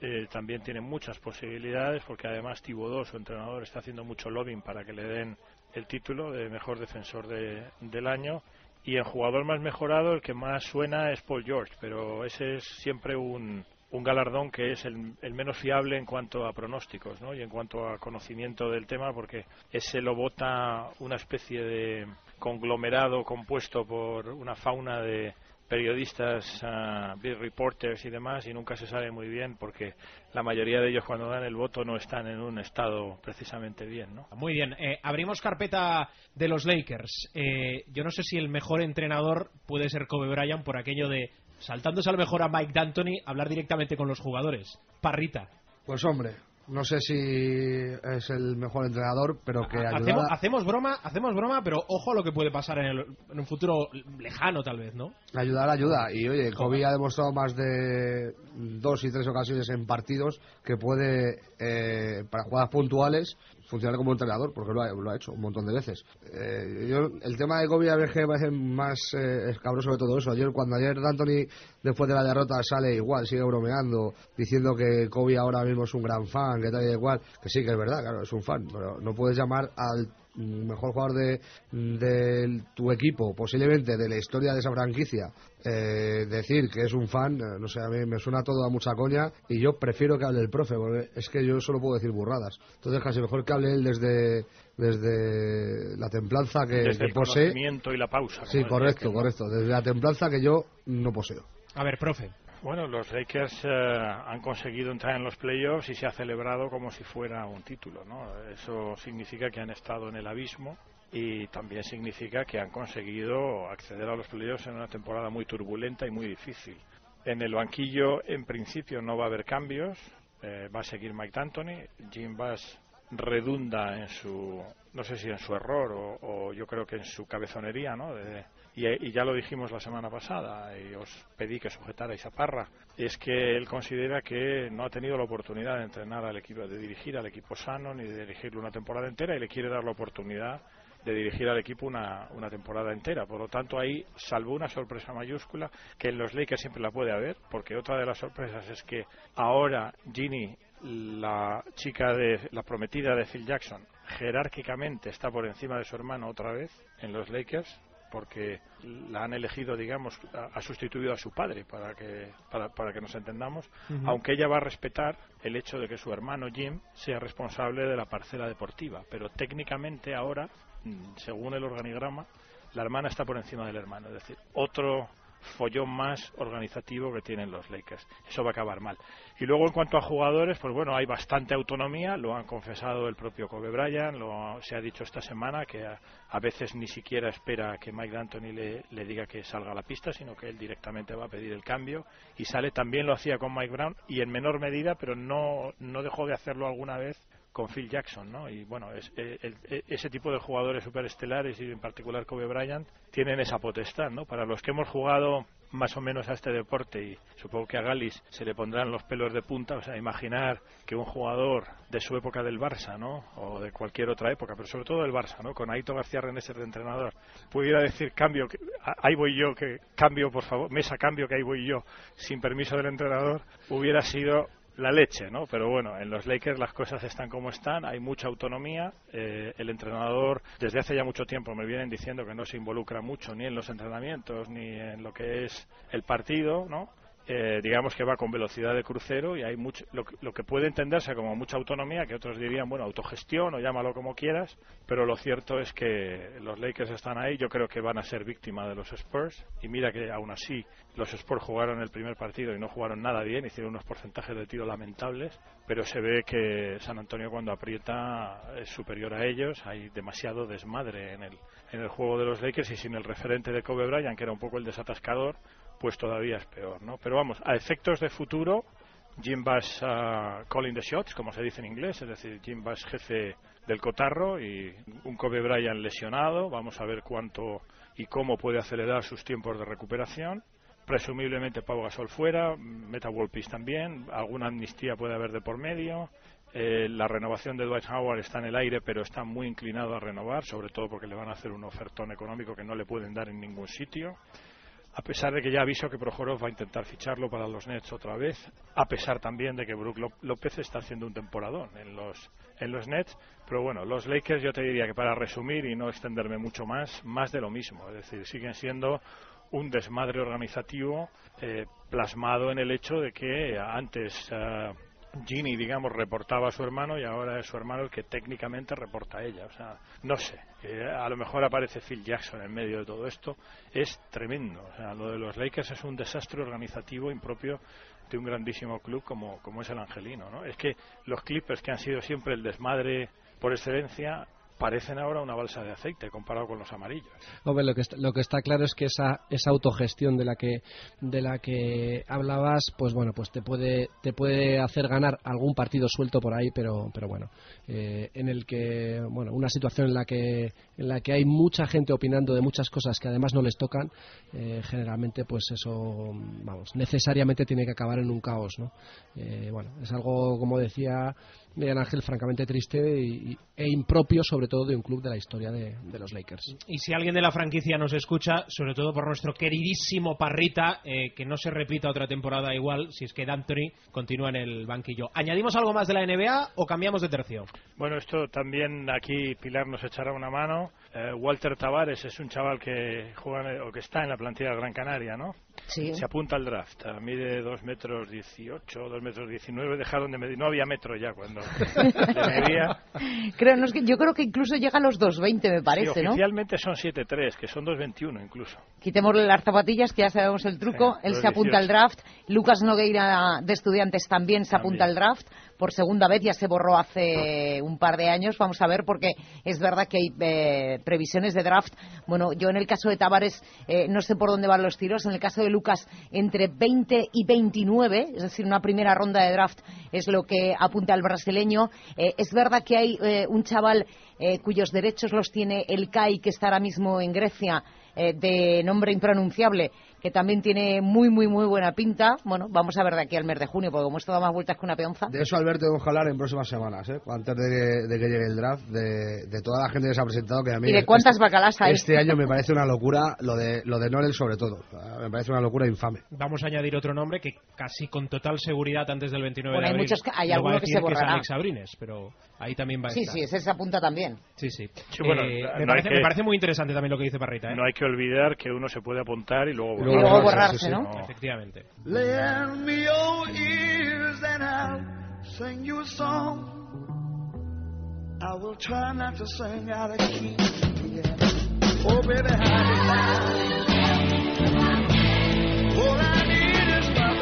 también tiene muchas posibilidades, porque además Thibodeau, su entrenador, está haciendo mucho lobbying para que le den el título de mejor defensor del año. Y el jugador más mejorado, el que más suena, es Paul George, pero ese es siempre un galardón que es el menos fiable en cuanto a pronósticos, ¿no? Y en cuanto a conocimiento del tema, porque ese lo vota una especie de conglomerado compuesto por una fauna de periodistas, beat reporters y demás, y nunca se sabe muy bien, porque la mayoría de ellos cuando dan el voto no están en un estado precisamente bien, ¿no? Muy bien, abrimos carpeta de los Lakers. Yo no sé si el mejor entrenador puede ser Kobe Bryant, por aquello de, saltándose a lo mejor a Mike D'Antoni, hablar directamente con los jugadores. Parrita. Pues hombre, no sé si es el mejor entrenador, pero que ayudará... Hacemos broma, pero ojo a lo que puede pasar en un futuro lejano, tal vez, ¿no? Ayuda. Y oye, Kobe ha demostrado más de 2 y 3 ocasiones en partidos que puede, para jugadas puntuales, funcionar como entrenador, porque lo ha hecho un montón de veces. El tema de Kobe a veces me parece más escabroso de todo eso. Cuando ayer D'Antoni, después de la derrota, sale igual, sigue bromeando, diciendo que Kobe ahora mismo es un gran fan, que tal y igual, que sí, que es verdad, claro, es un fan, pero no puedes llamar al mejor jugador de tu equipo, posiblemente de la historia de esa franquicia, decir que es un fan, no sé, a mí me suena todo a mucha coña, y yo prefiero que hable el profe, porque es que yo solo puedo decir burradas. Entonces casi mejor que hable él desde la templanza que el posee. Conocimiento y la pausa. Sí, correcto, desde la templanza que yo no poseo. A ver, profe. Bueno, los Lakers han conseguido entrar en los playoffs y se ha celebrado como si fuera un título, ¿no? Eso significa que han estado en el abismo y también significa que han conseguido acceder a los playoffs en una temporada muy turbulenta y muy difícil. En el banquillo, en principio, no va a haber cambios. Va a seguir Mike D'Antoni. Jim Bass redunda en su, no sé si en su error o yo creo que en su cabezonería, ¿no? Y ya lo dijimos la semana pasada y os pedí que sujetarais a Parra, es que él considera que no ha tenido la oportunidad de entrenar al equipo, de dirigir al equipo sano, ni de dirigirlo una temporada entera, y le quiere dar la oportunidad de dirigir al equipo una temporada entera. Por lo tanto, ahí, salvo una sorpresa mayúscula, que en los Lakers siempre la puede haber, porque otra de las sorpresas es que ahora Ginny, la prometida de Phil Jackson, jerárquicamente está por encima de su hermano otra vez en los Lakers, porque la han elegido, digamos, ha sustituido a su padre, para que nos entendamos, aunque ella va a respetar el hecho de que su hermano Jim sea responsable de la parcela deportiva, pero técnicamente ahora, según el organigrama, la hermana está por encima del hermano, es decir, otro follón más organizativo que tienen los Lakers. Eso va a acabar mal. Y luego, en cuanto a jugadores, pues bueno, hay bastante autonomía, lo han confesado el propio Kobe Bryant, se ha dicho esta semana que a veces ni siquiera espera que Mike D'Antoni le diga que salga a la pista, sino que él directamente va a pedir el cambio y sale. También lo hacía con Mike Brown y en menor medida, pero no dejó de hacerlo alguna vez con Phil Jackson, ¿no? Y bueno, ese tipo de jugadores superestelares, y en particular Kobe Bryant, tienen esa potestad, ¿no? Para los que hemos jugado más o menos a este deporte, y supongo que a Galis se le pondrán los pelos de punta, o sea, imaginar que un jugador de su época del Barça, ¿no? O de cualquier otra época, pero sobre todo del Barça, ¿no? Con Aito García Reneses de entrenador, pudiera decir cambio, ahí voy yo, que cambio, por favor, mesa cambio, que ahí voy yo, sin permiso del entrenador, hubiera sido la leche, ¿no? Pero bueno, en los Lakers las cosas están como están, hay mucha autonomía, el entrenador desde hace ya mucho tiempo me vienen diciendo que no se involucra mucho ni en los entrenamientos ni en lo que es el partido, ¿no? Digamos que va con velocidad de crucero y hay mucho, lo que puede entenderse como mucha autonomía, que otros dirían, bueno, autogestión o llámalo como quieras, pero lo cierto es que los Lakers están ahí. Yo creo que van a ser víctima de los Spurs, y mira que aún así los Spurs jugaron el primer partido y no jugaron nada bien, hicieron unos porcentajes de tiro lamentables, pero se ve que San Antonio, cuando aprieta, es superior a ellos. Hay demasiado desmadre en el juego de los Lakers, y sin el referente de Kobe Bryant, que era un poco el desatascador, pues todavía es peor, ¿no? Pero vamos, a efectos de futuro, Jim Bass calling the shots, como se dice en inglés, es decir, Jim Bass jefe del cotarro, y un Kobe Bryant lesionado. Vamos a ver cuánto y cómo puede acelerar sus tiempos de recuperación. Presumiblemente Pau Gasol fuera, Meta World Peace también, alguna amnistía puede haber de por medio. La renovación de Dwight Howard está en el aire, pero está muy inclinado a renovar, sobre todo porque le van a hacer un ofertón económico que no le pueden dar en ningún sitio. a pesar de que ya aviso que Prohorov va a intentar ficharlo para los Nets otra vez, a pesar también de que Brook López está haciendo un temporadón en los Nets. Pero bueno, los Lakers, yo te diría que, para resumir y no extenderme mucho más de lo mismo. Es decir, siguen siendo un desmadre organizativo plasmado en el hecho de que antes Ginny, digamos, reportaba a su hermano y ahora es su hermano el que técnicamente reporta a ella. O sea, no sé, a lo mejor aparece Phil Jackson en medio de todo esto. Es tremendo. O sea, lo de los Lakers es un desastre organizativo impropio de un grandísimo club como es el angelino, ¿no? Es que los Clippers, que han sido siempre el desmadre por excelencia, parecen ahora una balsa de aceite comparado con los amarillos. Hombre, lo que está claro es que esa autogestión de la que hablabas, pues bueno, pues te puede hacer ganar algún partido suelto por ahí, pero bueno, en el que, bueno, una situación en la que hay mucha gente opinando de muchas cosas que además no les tocan, generalmente pues eso, vamos, necesariamente tiene que acabar en un caos, ¿no? Bueno, es algo, como decía Miguel Ángel, francamente triste e impropio, sobre todo de un club de la historia de los Lakers. Y si alguien de la franquicia nos escucha, sobre todo por nuestro queridísimo Parrita, que no se repita otra temporada igual, si es que D'Antoni continúa en el banquillo. ¿Añadimos algo más de la NBA o cambiamos de tercio? Bueno, esto también aquí Pilar nos echará una mano. Walter Tavares es un chaval que juega o que está en la plantilla de Gran Canaria, ¿no? Sí. Se apunta al draft, mide 2 metros 18, 2 metros 19, dejaron de medir, no había metro ya cuando le medía. Yo creo que incluso llega a los 2,20, me parece, sí, ¿no? Oficialmente son 7,3, que son 2,21 incluso. Quitémosle las zapatillas, que ya sabemos el truco. Él se apunta al draft. Lucas Nogueira, de Estudiantes, también se apunta al draft. Por segunda vez, ya se borró hace un par de años. Vamos a ver, porque es verdad que hay previsiones de draft. Bueno, yo en el caso de Tavares no sé por dónde van los tiros. En el caso de Lucas, entre 20 y 29, es decir, una primera ronda de draft es lo que apunta el brasileño. Es verdad que hay un chaval cuyos derechos los tiene el CAI, que está ahora mismo en Grecia, de nombre impronunciable, que también tiene muy buena pinta. Bueno, vamos a ver de aquí al mes de junio, porque como esto da más vueltas que una peonza. De eso, Alberto, vamos a hablar en próximas semanas, antes de que llegue el draft, de toda la gente que se ha presentado, que a mí... ¿Y de cuántas bacalas hay? Este año me parece una locura, lo de Norel sobre todo, me parece una locura infame. Vamos a añadir otro nombre que casi con total seguridad antes del 29 de abril... Hay alguno que se borrará. Que es Alex Abrines, pero ahí también va a estar. Sí, ese se apunta también. Sí. Bueno, me parece muy interesante también lo que dice Parrita. No hay que olvidar que uno se puede apuntar y luego borrarse, ¿no? Efectivamente. Lend me your ears and I'll sing you a song. I will try not to sing out of key. Yeah. Oh, baby, all I need is my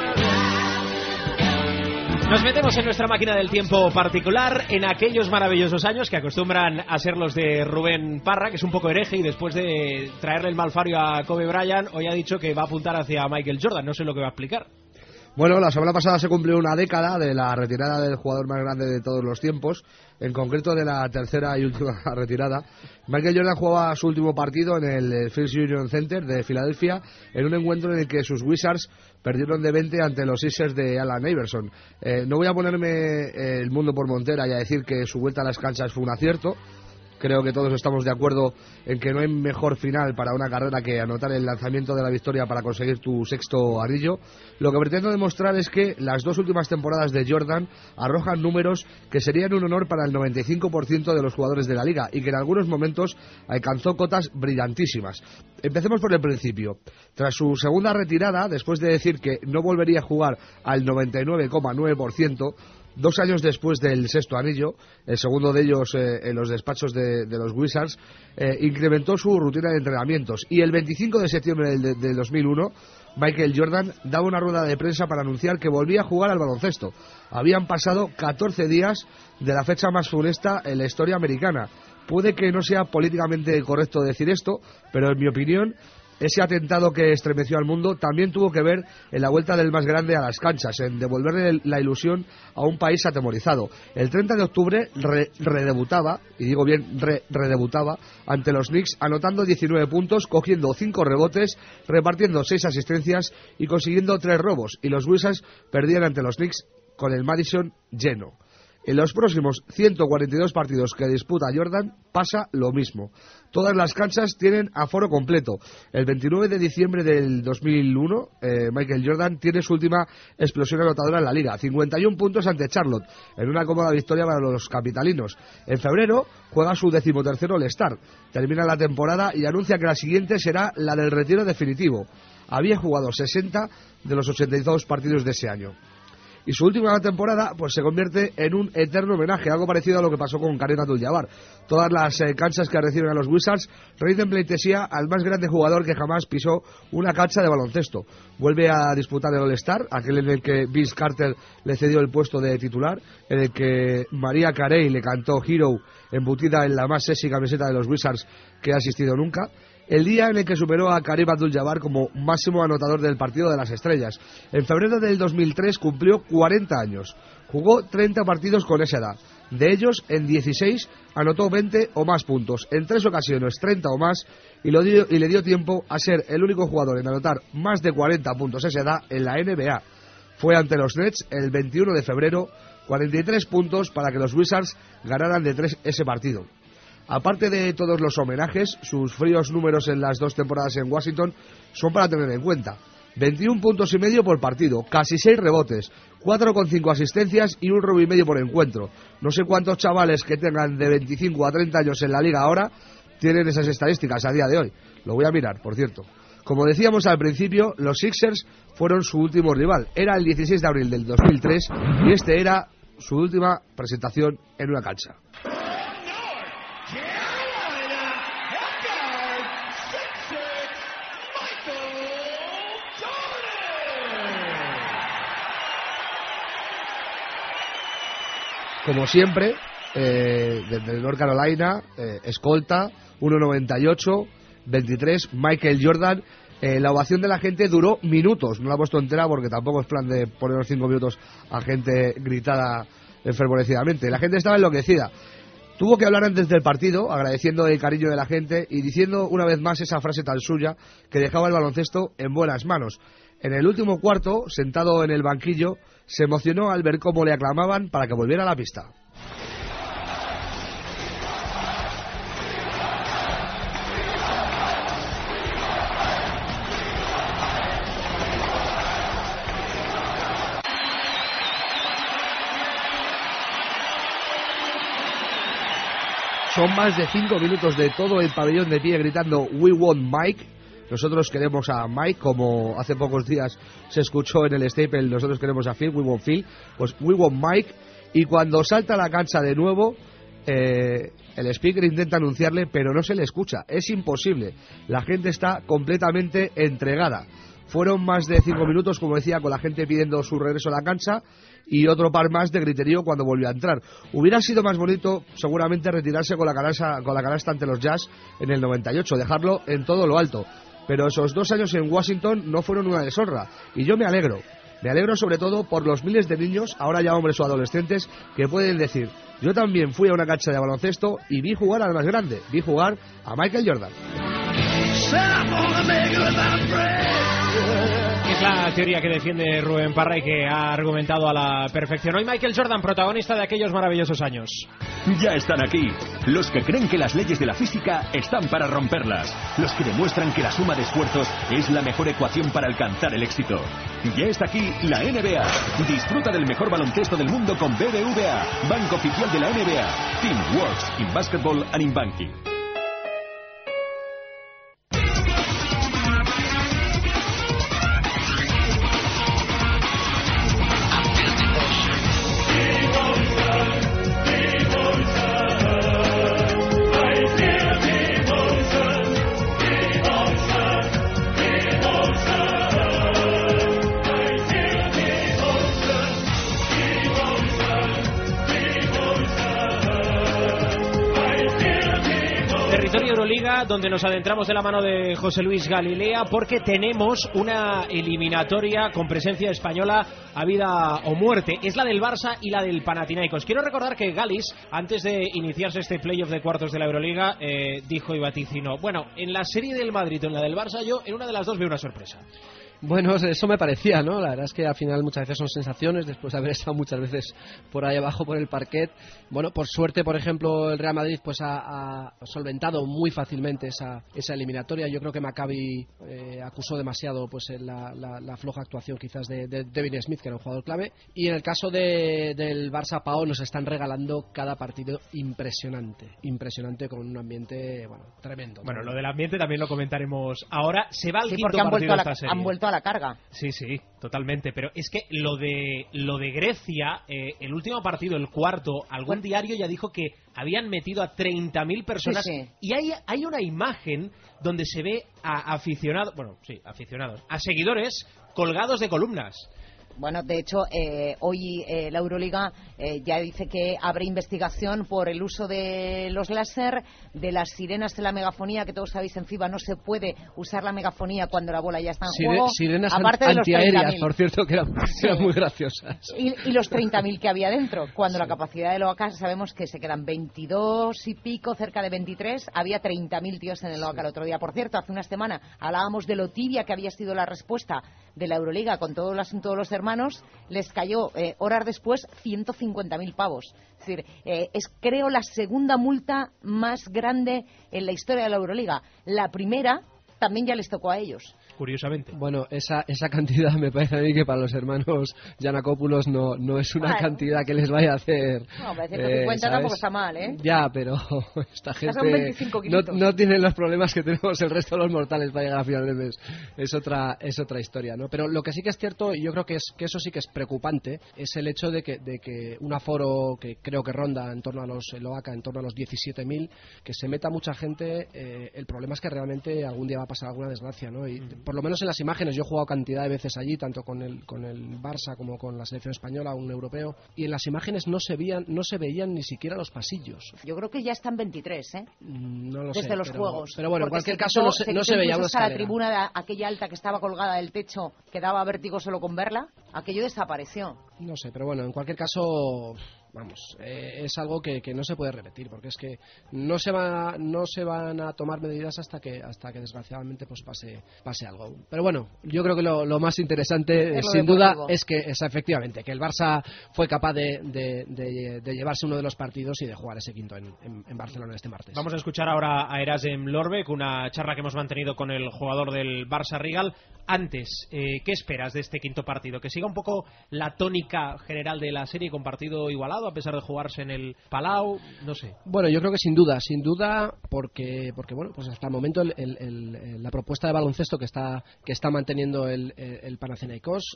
Nos metemos en nuestra máquina del tiempo particular, en aquellos maravillosos años que acostumbran a ser los de Rubén Parra, que es un poco hereje y después de traerle el malfario a Kobe Bryant, hoy ha dicho que va a apuntar hacia Michael Jordan. No sé lo que va a explicar. Bueno, la semana pasada se cumplió una década de la retirada del jugador más grande de todos los tiempos, en concreto de la tercera y última retirada. Michael Jordan jugaba su último partido en el First Union Center de Filadelfia, en un encuentro en el que sus Wizards perdieron de 20 ante los Sixers de Allen Iverson. No voy a ponerme el mundo por montera y a decir que su vuelta a las canchas fue un acierto. Creo que todos estamos de acuerdo en que no hay mejor final para una carrera que anotar el lanzamiento de la victoria para conseguir tu sexto anillo. Lo que pretendo demostrar es que las dos últimas temporadas de Jordan arrojan números que serían un honor para el 95% de los jugadores de la liga y que en algunos momentos alcanzó cotas brillantísimas. Empecemos por el principio. Tras su segunda retirada, después de decir que no volvería a jugar al 99,9%, 2 años después del sexto anillo, el segundo de ellos en los despachos de los Wizards, incrementó su rutina de entrenamientos y el 25 de septiembre del 2001 Michael Jordan daba una rueda de prensa para anunciar que volvía a jugar al baloncesto. Habían pasado 14 días de la fecha más funesta en la historia americana. Puede que no sea políticamente correcto decir esto, pero en mi opinión ese atentado que estremeció al mundo también tuvo que ver en la vuelta del más grande a las canchas, en devolverle la ilusión a un país atemorizado. El 30 de octubre redebutaba, y digo bien redebutaba, ante los Knicks, anotando 19 puntos, cogiendo 5 rebotes, repartiendo 6 asistencias y consiguiendo 3 robos. Y los Wizards perdían ante los Knicks con el Madison lleno. En los próximos 142 partidos que disputa Jordan pasa lo mismo. Todas las canchas tienen aforo completo. El 29 de diciembre del 2001, Michael Jordan tiene su última explosión anotadora en la liga. 51 puntos ante Charlotte, en una cómoda victoria para los capitalinos. En febrero juega su 13º All-Star. Termina la temporada y anuncia que la siguiente será la del retiro definitivo. Había jugado 60 de los 82 partidos de ese año. Y su última temporada pues se convierte en un eterno homenaje, algo parecido a lo que pasó con Kareem Abdul-Jabbar. Todas las canchas que reciben a los Wizards rinden pleitesía al más grande jugador que jamás pisó una cancha de baloncesto. Vuelve a disputar el All-Star, aquel en el que Vince Carter le cedió el puesto de titular, en el que Mariah Carey le cantó Hero embutida en la más sexy camiseta de los Wizards que ha asistido nunca. El día en el que superó a Kareem Abdul-Jabbar como máximo anotador del partido de las estrellas. En febrero del 2003 cumplió 40 años. Jugó 30 partidos con esa edad. De ellos, en 16 anotó 20 o más puntos. En 3 ocasiones 30 o más y le dio tiempo a ser el único jugador en anotar más de 40 puntos a esa edad en la NBA. Fue ante los Nets el 21 de febrero, 43 puntos para que los Wizards ganaran de 3 ese partido. Aparte de todos los homenajes, sus fríos números en las 2 temporadas en Washington son para tener en cuenta. 21 puntos y medio por partido, casi 6 rebotes, 4,5 asistencias y 1 robo y medio por encuentro. No sé cuántos chavales que tengan de 25 a 30 años en la liga ahora tienen esas estadísticas a día de hoy. Lo voy a mirar, por cierto. Como decíamos al principio, los Sixers fueron su último rival. Era el 16 de abril del 2003 y este era su última presentación en una cancha. Como siempre, desde North Carolina, escolta, 1.98, 23, Michael Jordan. La ovación de la gente duró minutos, no la he puesto entera porque tampoco es plan de poner 5 minutos a gente gritada enfervorecidamente. La gente estaba enloquecida. Tuvo que hablar antes del partido, agradeciendo el cariño de la gente y diciendo una vez más esa frase tan suya que dejaba el baloncesto en buenas manos. En el último cuarto, sentado en el banquillo, se emocionó al ver cómo le aclamaban para que volviera a la pista. Son más de 5 minutos de todo el pabellón de pie gritando "We want Mike". Nosotros queremos a Mike, como hace pocos días se escuchó en el Staple, nosotros queremos a Phil, we want Phil. Pues "We want Mike", y cuando salta a la cancha de nuevo, el speaker intenta anunciarle, pero no se le escucha, es imposible. La gente está completamente entregada. Fueron más de 5 minutos, como decía, con la gente pidiendo su regreso a la cancha y otro par más de griterío cuando volvió a entrar. Hubiera sido más bonito seguramente retirarse con la canasta ante los Jazz en el 98, dejarlo en todo lo alto. Pero esos 2 años en Washington no fueron una deshonra, y yo me alegro. Me alegro sobre todo por los miles de niños, ahora ya hombres o adolescentes, que pueden decir: yo también fui a una cancha de baloncesto y vi jugar al más grande, vi jugar a Michael Jordan. Es la teoría que defiende Rubén Parra y que ha argumentado a la perfección. Hoy Michael Jordan, protagonista de aquellos maravillosos años. Ya están aquí, los que creen que las leyes de la física están para romperlas, los que demuestran que la suma de esfuerzos es la mejor ecuación para alcanzar el éxito. Ya está aquí la NBA. Disfruta del mejor baloncesto del mundo con BBVA, banco oficial de la NBA. Teamworks in basketball and in banking. Donde nos adentramos de la mano de José Luis Galilea, porque tenemos una eliminatoria con presencia española a vida o muerte. Es la del Barça y la del Panathinaikos. Quiero recordar que Galis, antes de iniciarse este playoff de cuartos de la Euroliga, dijo y vaticinó: bueno, en la serie del Madrid o en la del Barça, yo en una de las dos veo una sorpresa. Bueno, eso me parecía, ¿no? La verdad es que al final muchas veces son sensaciones, después de haber estado muchas veces por ahí abajo por el parquet. Bueno, por suerte, por ejemplo, el Real Madrid pues ha solventado muy fácilmente esa eliminatoria. Yo creo que Maccabi acusó demasiado pues la floja actuación quizás de Devin Smith, que era un jugador clave. Y en el caso del Barça Pau nos están regalando cada partido impresionante con un ambiente tremendo. Bueno, lo del ambiente también lo comentaremos ahora. Se va al quinto porque partido de esta serie. Han vuelto a la carga. Sí, totalmente. Pero es que lo de Grecia, el último partido, el cuarto, algún diario ya dijo que habían metido a 30.000 personas. Sí. Y hay una imagen donde se ve a aficionados, a seguidores colgados de columnas. Bueno, de hecho, hoy la Euroliga ya dice que abre investigación por el uso de los láser, de las sirenas de la megafonía, que todos sabéis en FIBA no se puede usar la megafonía cuando la bola ya está en juego. Sirenas aparte de los antiaéreas, 30.000. por cierto, que eran muy graciosas. Y los 30.000 que había dentro, cuando la capacidad del OAK sabemos que se quedan 22 y pico, cerca de 23, había 30.000 tíos en el OAK el otro día. Por cierto, hace una semana hablábamos de lo tibia que había sido la respuesta de la Euroliga con todo el asunto de los hermanos. Les cayó horas después 150.000 pavos. Es decir, es creo la segunda multa más grande en la historia de la Euroliga. La primera también ya les tocó a ellos. Curiosamente. Bueno, esa cantidad me parece a mí que para los hermanos Giannakopoulos no es una cantidad que les vaya a hacer. No, me 150 tampoco está mal, ¿eh? Ya, pero esta gente no tiene los problemas que tenemos el resto de los mortales para llegar a final de mes. Es otra historia, ¿no? Pero lo que sí que es cierto, y yo creo que eso sí que es preocupante, es el hecho de que un aforo que creo que ronda en torno a los 17.000, que se meta mucha gente. El problema es que realmente algún día va a pasar alguna desgracia, ¿no? Y por lo menos en las imágenes, yo he jugado cantidad de veces allí, tanto con el Barça como con la selección española, un europeo, y en las imágenes no se veían ni siquiera los pasillos. Yo creo que ya están 23, ¿eh? No lo desde sé, los juegos. Pero bueno, en cualquier caso no se veía una escalera. La tribuna aquella alta que estaba colgada del techo, que daba vértigo solo con verla, aquello desapareció. No sé, pero bueno, en cualquier caso, vamos, es algo que no se puede repetir, porque es que no se van a tomar medidas hasta que desgraciadamente pues pase algo. Pero bueno, yo creo que lo más interesante sin duda es que efectivamente que el Barça fue capaz de llevarse uno de los partidos y de jugar ese quinto en Barcelona este martes. Vamos a escuchar ahora a Erasem Lorbeck, una charla que hemos mantenido con el jugador del Barça Rigal. Antes, ¿qué esperas de este quinto partido? ¿Que siga un poco la tónica general de la serie con partido igualado a pesar de jugarse en el Palau? No sé. Bueno, yo creo que sin duda, porque bueno, pues hasta el momento la propuesta de baloncesto que está manteniendo el Panathinaikos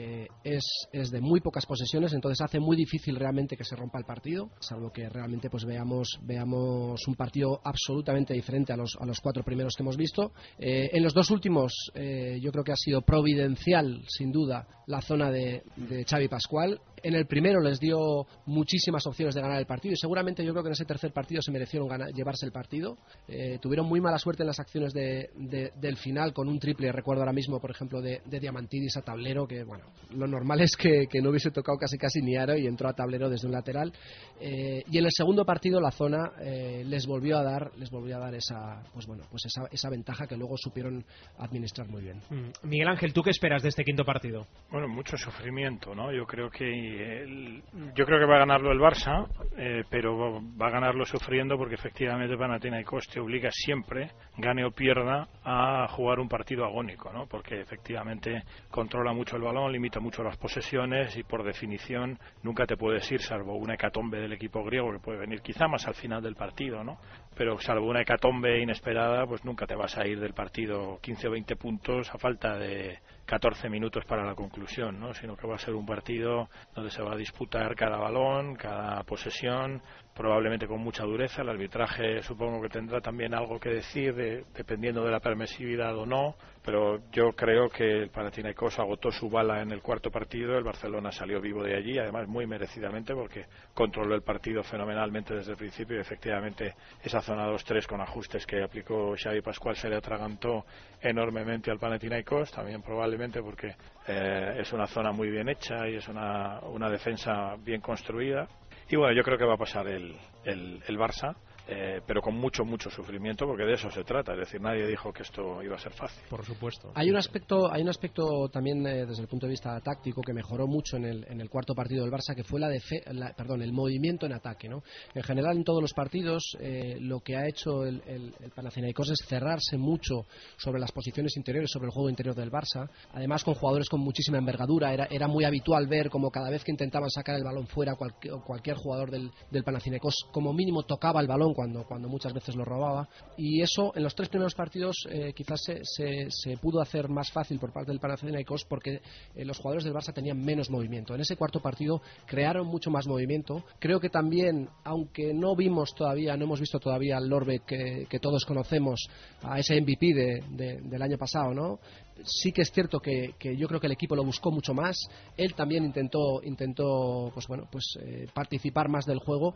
es de muy pocas posesiones, entonces hace muy difícil realmente que se rompa el partido, salvo que realmente pues veamos un partido absolutamente diferente a los cuatro primeros que hemos visto. En los dos últimos yo creo que ha sido providencial sin duda la zona de Xavi Pascual. En el primero les dio muchísimas opciones de ganar el partido y seguramente yo creo que en ese tercer partido se merecieron llevarse el partido. Tuvieron muy mala suerte en las acciones del final con un triple, recuerdo ahora mismo por ejemplo de Diamantidis a tablero, que bueno, lo normal es que no hubiese tocado casi ni aro y entró a tablero desde un lateral. Y en el segundo partido la zona les volvió a dar esa ventaja que luego supieron administrar muy bien. Miguel Ángel, ¿tú qué esperas de este quinto partido? Bueno, mucho sufrimiento, ¿no? Yo creo que va a ganarlo el Barça, pero va a ganarlo sufriendo porque efectivamente Panathinaikos te obliga siempre, gane o pierda, a jugar un partido agónico, ¿no? Porque efectivamente controla mucho el balón, limita mucho las posesiones y por definición nunca te puedes ir, salvo una hecatombe del equipo griego que puede venir quizá más al final del partido, ¿no? Pero salvo una hecatombe inesperada, pues nunca te vas a ir del partido 15 o 20 puntos a falta de 14 minutos para la conclusión, ¿no? Sino que va a ser un partido donde se va a disputar cada balón, cada posesión, probablemente con mucha dureza. El arbitraje supongo que tendrá también algo que decir dependiendo de la permisividad o no, pero yo creo que el Panathinaikos agotó su bala en el cuarto partido, el Barcelona salió vivo de allí, además muy merecidamente porque controló el partido fenomenalmente desde el principio y efectivamente esa zona 2-3 con ajustes que aplicó Xavi Pascual se le atragantó enormemente al Panathinaikos, también probablemente porque es una zona muy bien hecha y es una defensa bien construida. Y bueno, yo creo que va a pasar el Barça pero con mucho sufrimiento, porque de eso se trata. Es decir, nadie dijo que esto iba a ser fácil. Por supuesto. Hay un aspecto también desde el punto de vista táctico que mejoró mucho en el cuarto partido del Barça, que fue el movimiento en ataque, ¿no? En general, en todos los partidos, lo que ha hecho el Panathinaikos es cerrarse mucho sobre las posiciones interiores, sobre el juego interior del Barça. Además, con jugadores con muchísima envergadura, era muy habitual ver como cada vez que intentaban sacar el balón fuera, cualquier jugador del Panathinaikos como mínimo tocaba el balón cuando muchas veces lo robaba, y eso en los 3 primeros partidos quizás se pudo hacer más fácil por parte del Panathinaikos, porque los jugadores del Barça tenían menos movimiento. En ese cuarto partido crearon mucho más movimiento. Creo que también, aunque no hemos visto todavía al Lorbeck que todos conocemos, a ese MVP del año pasado, ¿no? Sí que es cierto que yo creo que el equipo lo buscó mucho más. Él también intentó participar más del juego,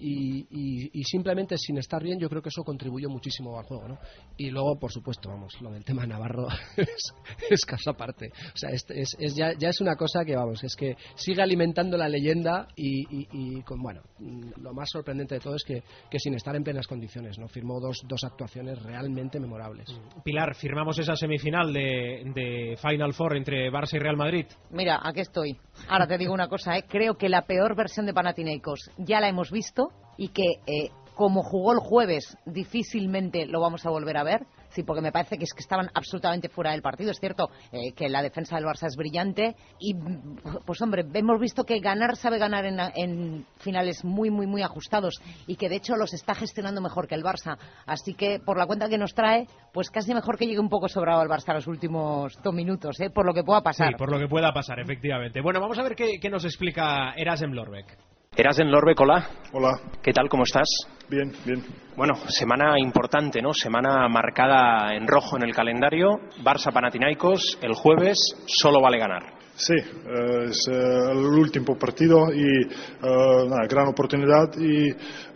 y simplemente sin estar bien, yo creo que eso contribuyó muchísimo al juego, ¿no? Y luego, por supuesto, lo del tema Navarro es caso aparte. O sea, ya es una cosa que, es que sigue alimentando la leyenda, y lo más sorprendente de todo es que sin estar en plenas condiciones, ¿no? Firmó dos actuaciones realmente memorables. Pilar, ¿firmamos esa semifinal de Final Four entre Barça y Real Madrid? Mira, aquí estoy. Ahora te digo una cosa, creo que la peor versión de Panathinaikos ya la hemos visto, y que como jugó el jueves difícilmente lo vamos a volver a ver. Sí, porque me parece que estaban absolutamente fuera del partido. Es cierto que la defensa del Barça es brillante, y pues hombre, hemos visto que sabe ganar en finales muy ajustados, y que de hecho los está gestionando mejor que el Barça. Así que por la cuenta que nos trae, pues casi mejor que llegue un poco sobrado el Barça los últimos 2 minutos, por lo que pueda pasar. Sí, por lo que pueda pasar, efectivamente. Bueno, vamos a ver qué nos explica Erasem Lorbeck. Erasem Lorbeck, hola. Hola. ¿Qué tal? ¿Cómo estás? Bien. Bueno, semana importante, ¿no? Semana marcada en rojo en el calendario. Barça-Panathinaikos, el jueves, solo vale ganar. Sí, es el último partido y gran oportunidad y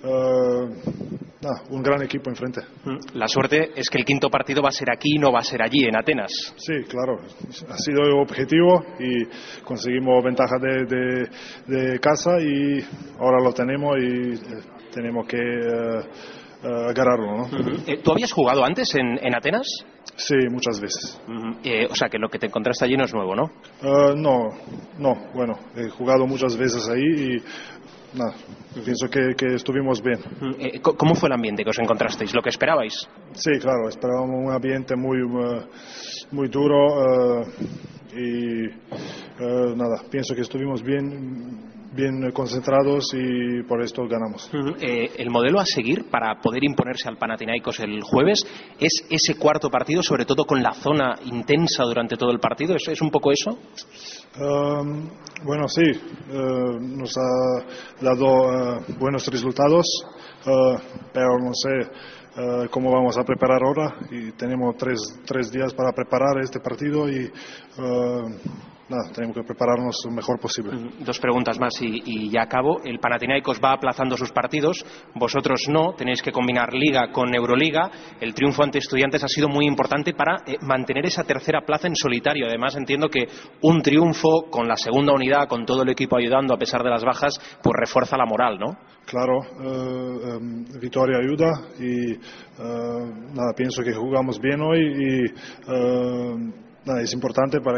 un gran equipo enfrente. La suerte es que el quinto partido va a ser aquí, no va a ser allí, en Atenas. Sí, claro, ha sido el objetivo y conseguimos ventaja de casa, y ahora lo tenemos y tenemos que agarrarlo, ¿no? ¿Tú habías jugado antes en Atenas? Sí, muchas veces. O sea, que lo que te encontraste allí no es nuevo, ¿no? No, bueno, he jugado muchas veces ahí y pienso que estuvimos bien. ¿Cómo fue el ambiente que os encontrasteis? ¿Lo que esperabais? Sí, claro, esperábamos un ambiente muy duro, y pienso que estuvimos bien concentrados y por esto ganamos. El modelo a seguir para poder imponerse al Panathinaikos el jueves es ese cuarto partido, sobre todo con la zona intensa durante todo el partido. ¿Es un poco eso? Bueno, sí, nos ha dado buenos resultados, pero no sé cómo vamos a preparar ahora, y tenemos tres días para preparar este partido y tenemos que prepararnos lo mejor posible. 2 preguntas más y ya acabo. El Panathinaikos va aplazando sus partidos, vosotros no, tenéis que combinar Liga con Euroliga. El triunfo ante Estudiantes ha sido muy importante para mantener esa tercera plaza en solitario. Además, entiendo que un triunfo con la segunda unidad, con todo el equipo ayudando a pesar de las bajas, pues refuerza la moral, ¿no? Claro, victoria ayuda y pienso que jugamos bien hoy y es importante para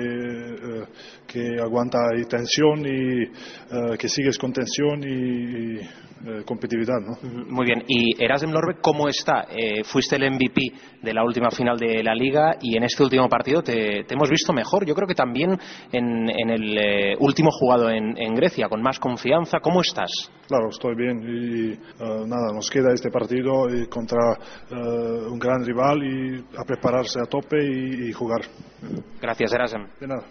que aguanta ahí tensión y que sigues con tensión y competitividad, ¿no? Muy bien. Y Erasem Lorbeck, ¿cómo está? Fuiste el MVP de la última final de la Liga y en este último partido te hemos visto mejor. Yo creo que también en el último jugado en Grecia, con más confianza. ¿Cómo estás? Claro, estoy bien y nos queda este partido contra un gran rival y a prepararse a tope y jugar. Gracias, Erasem. De nada.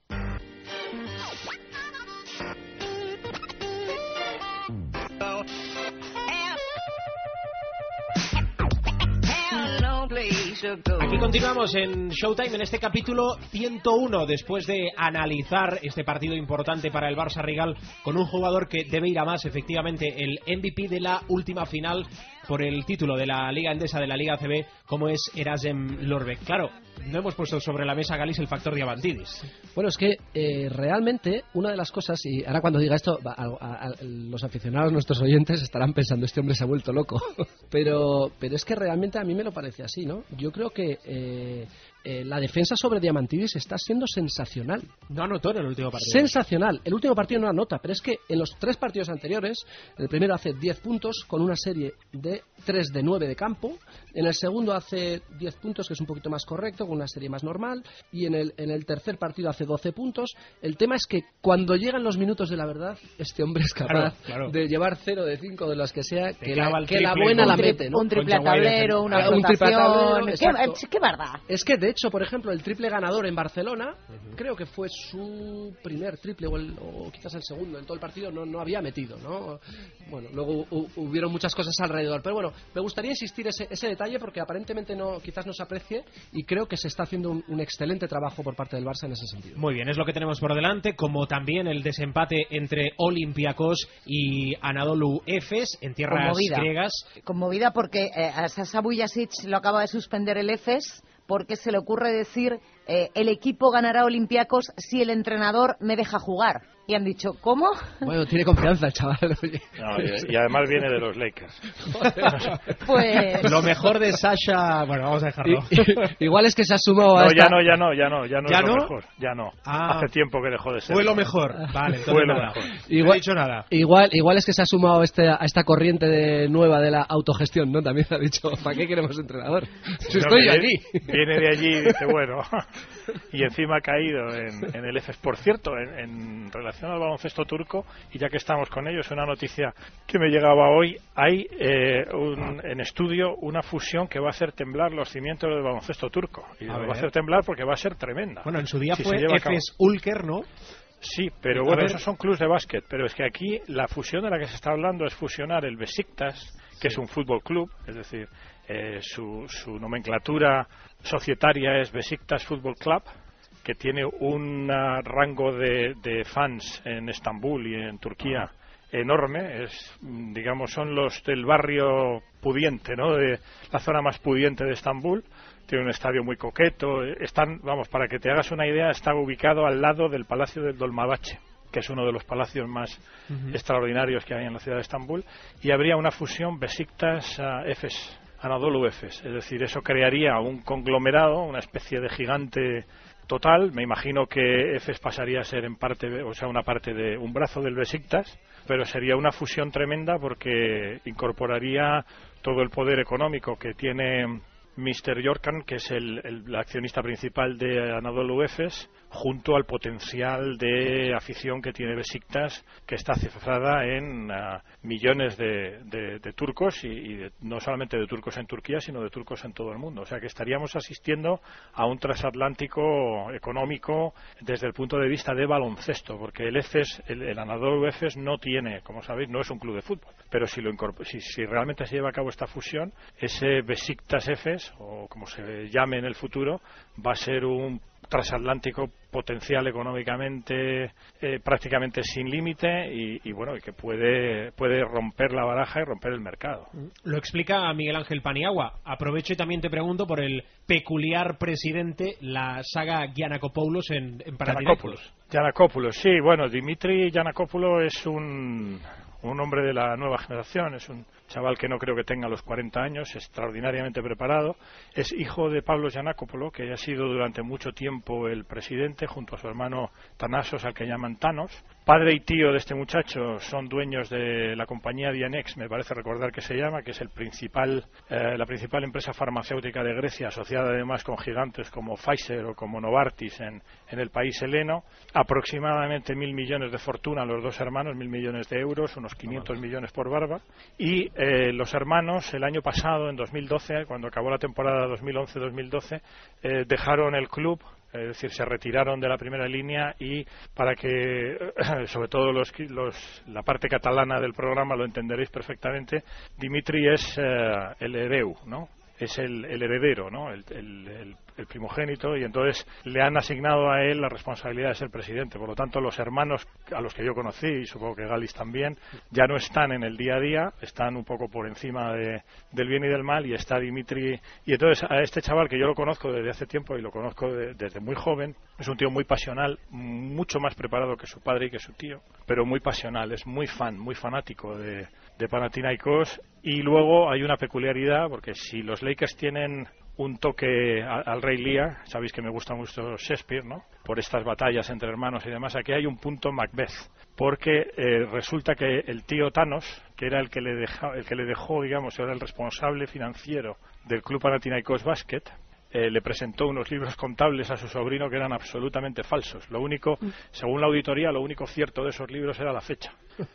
Aquí continuamos en Showtime en este capítulo 101, después de analizar este partido importante para el Barça Rigal con un jugador que debe ir a más, efectivamente, el MVP de la última final por el título de la Liga Endesa, de la Liga ACB, como es Erasem Lorbek. Claro, no hemos puesto sobre la mesa, Galis, el factor Diamantidis. Bueno, es que realmente una de las cosas, y ahora cuando diga esto, los aficionados, nuestros oyentes, estarán pensando, este hombre se ha vuelto loco. pero es que realmente a mí me lo parece así, ¿no? Yo creo que la defensa sobre Diamantidis está siendo sensacional. No anotó en el último partido. Sensacional. El último partido no anota, pero es que en los 3 partidos anteriores, el primero hace 10 puntos con una serie de 3 de 9 de campo. En el segundo hace 10 puntos, que es un poquito más correcto, con una serie más normal. Y en el tercer partido hace 12 puntos. El tema es que cuando llegan los minutos de la verdad, este hombre es capaz de llevar 0 de 5 de los que sea, que la buena la mete, ¿no? Un triple a tablero, una rotación. ¿Qué verdad? Es que de hecho, por ejemplo, el triple ganador en Barcelona, creo que fue su primer triple o quizás el segundo en todo el partido, no había metido, ¿no? Bueno, luego hubieron muchas cosas alrededor, pero bueno, me gustaría insistir ese detalle porque aparentemente quizás no se aprecie, y creo que se está haciendo un excelente trabajo por parte del Barça en ese sentido. Muy bien, es lo que tenemos por delante, como también el desempate entre Olympiacos y Anadolu Efes en tierras griegas. Conmovida porque a Sasa Vujacic lo acaba de suspender el Efes, porque se le ocurre decir el equipo ganará Olympiacos si el entrenador me deja jugar. Y han dicho, ¿cómo? Bueno, tiene confianza el chaval. Oye. No, y además viene de los Lakers. Pues... Lo mejor de Sasha... Bueno, vamos a dejarlo. Igual es que se ha sumado a no, esta... Ya no es lo mejor. Ya no. Hace tiempo que dejó de ser. Fue lo mejor. Vale, entonces fue lo nada. mejor. No he dicho nada. Igual es que se ha sumado a esta corriente nueva de la autogestión, ¿no? También ha dicho, ¿para qué queremos entrenador? Si estoy yo aquí. Viene de allí y dice, bueno... Y encima ha caído en el EFES. Por cierto, en relación al baloncesto turco, y ya que estamos con ellos, una noticia que me llegaba hoy, hay en estudio una fusión que va a hacer temblar los cimientos del baloncesto turco. Y lo va a hacer temblar porque va a ser tremenda. Bueno, en su día fue EFES Ulker, ¿no? Sí, pero bueno, esos son clubes de básquet. Pero es que aquí la fusión de la que se está hablando es fusionar el Besiktas, que es un fútbol club, es decir, su nomenclatura societaria es Besiktas Football Club, que tiene un rango de fans en Estambul y en Turquía enorme. Digamos, son los del barrio pudiente, ¿no? De la zona más pudiente de Estambul. Tiene un estadio muy coqueto. Para que te hagas una idea, está ubicado al lado del Palacio del Dolmabahce, que es uno de los palacios más extraordinarios que hay en la ciudad de Estambul, y habría una fusión Besiktas-Efes, Anadolu Efes. Es decir, eso crearía un conglomerado, una especie de gigante total. Me imagino que Efes pasaría a ser una parte de un brazo del Besiktas, pero sería una fusión tremenda porque incorporaría todo el poder económico que tiene Mr. Yorkan, que es el accionista principal de Anadolu Efes, junto al potencial de afición que tiene Besiktas, que está cifrada en millones de turcos, y no solamente de turcos en Turquía, sino de turcos en todo el mundo. O sea que estaríamos asistiendo a un transatlántico económico desde el punto de vista de baloncesto, porque el Efes, el Anadolu Efes, no tiene, como sabéis, no es un club de fútbol, pero si realmente se lleva a cabo esta fusión, ese Besiktas Efes, o como se llame en el futuro, va a ser un transatlántico potencial económicamente prácticamente sin límite, y bueno, y que puede romper la baraja y romper el mercado. Lo explica Miguel Ángel Paniagua. Aprovecho y también te pregunto por el peculiar presidente, la saga Giannakopoulos en Panathinaikos. Giannakopoulos, sí, bueno, Dimitri Giannakopoulos es un hombre de la nueva generación, es un chaval que no creo que tenga los 40 años, extraordinariamente preparado. Es hijo de Pablo Giannakopoulos, que ha sido durante mucho tiempo el presidente, junto a su hermano Thanasos, al que llaman Thanos. Padre y tío de este muchacho son dueños de la compañía Dianex, me parece recordar que se llama, que es la principal empresa farmacéutica de Grecia, asociada además con gigantes como Pfizer o como Novartis en el país heleno. Aproximadamente 1.000 millones de fortuna los dos hermanos, 1.000 millones de euros, unos 500 millones por barba. Y los hermanos, el año pasado, en 2012, cuando acabó la temporada 2011-2012, dejaron el club. Es decir, se retiraron de la primera línea, y para que, sobre todo la parte catalana del programa lo entenderéis perfectamente, Dimitri es el hereu, ¿no? Es el heredero, ¿no? El el primogénito, y entonces le han asignado a él la responsabilidad de ser presidente. Por lo tanto, los hermanos a los que yo conocí, y supongo que Galis también, ya no están en el día a día, están un poco por encima del bien y del mal, y está Dimitri. Y entonces a este chaval, que yo lo conozco desde hace tiempo y lo conozco desde muy joven, es un tío muy pasional, mucho más preparado que su padre y que su tío, pero muy pasional, es muy fanático de Panathinaikos. Y luego hay una peculiaridad, porque si los Lakers tienen un toque al Rey Lear, sabéis que me gusta mucho Shakespeare, ¿no?, por estas batallas entre hermanos y demás, aquí hay un punto Macbeth, porque resulta que el tío Thanos, que era el que le dejó, digamos, era el responsable financiero del club Panathinaikos Basket, le presentó unos libros contables a su sobrino que eran absolutamente falsos. Lo único, según la auditoría, lo único cierto de esos libros era la fecha.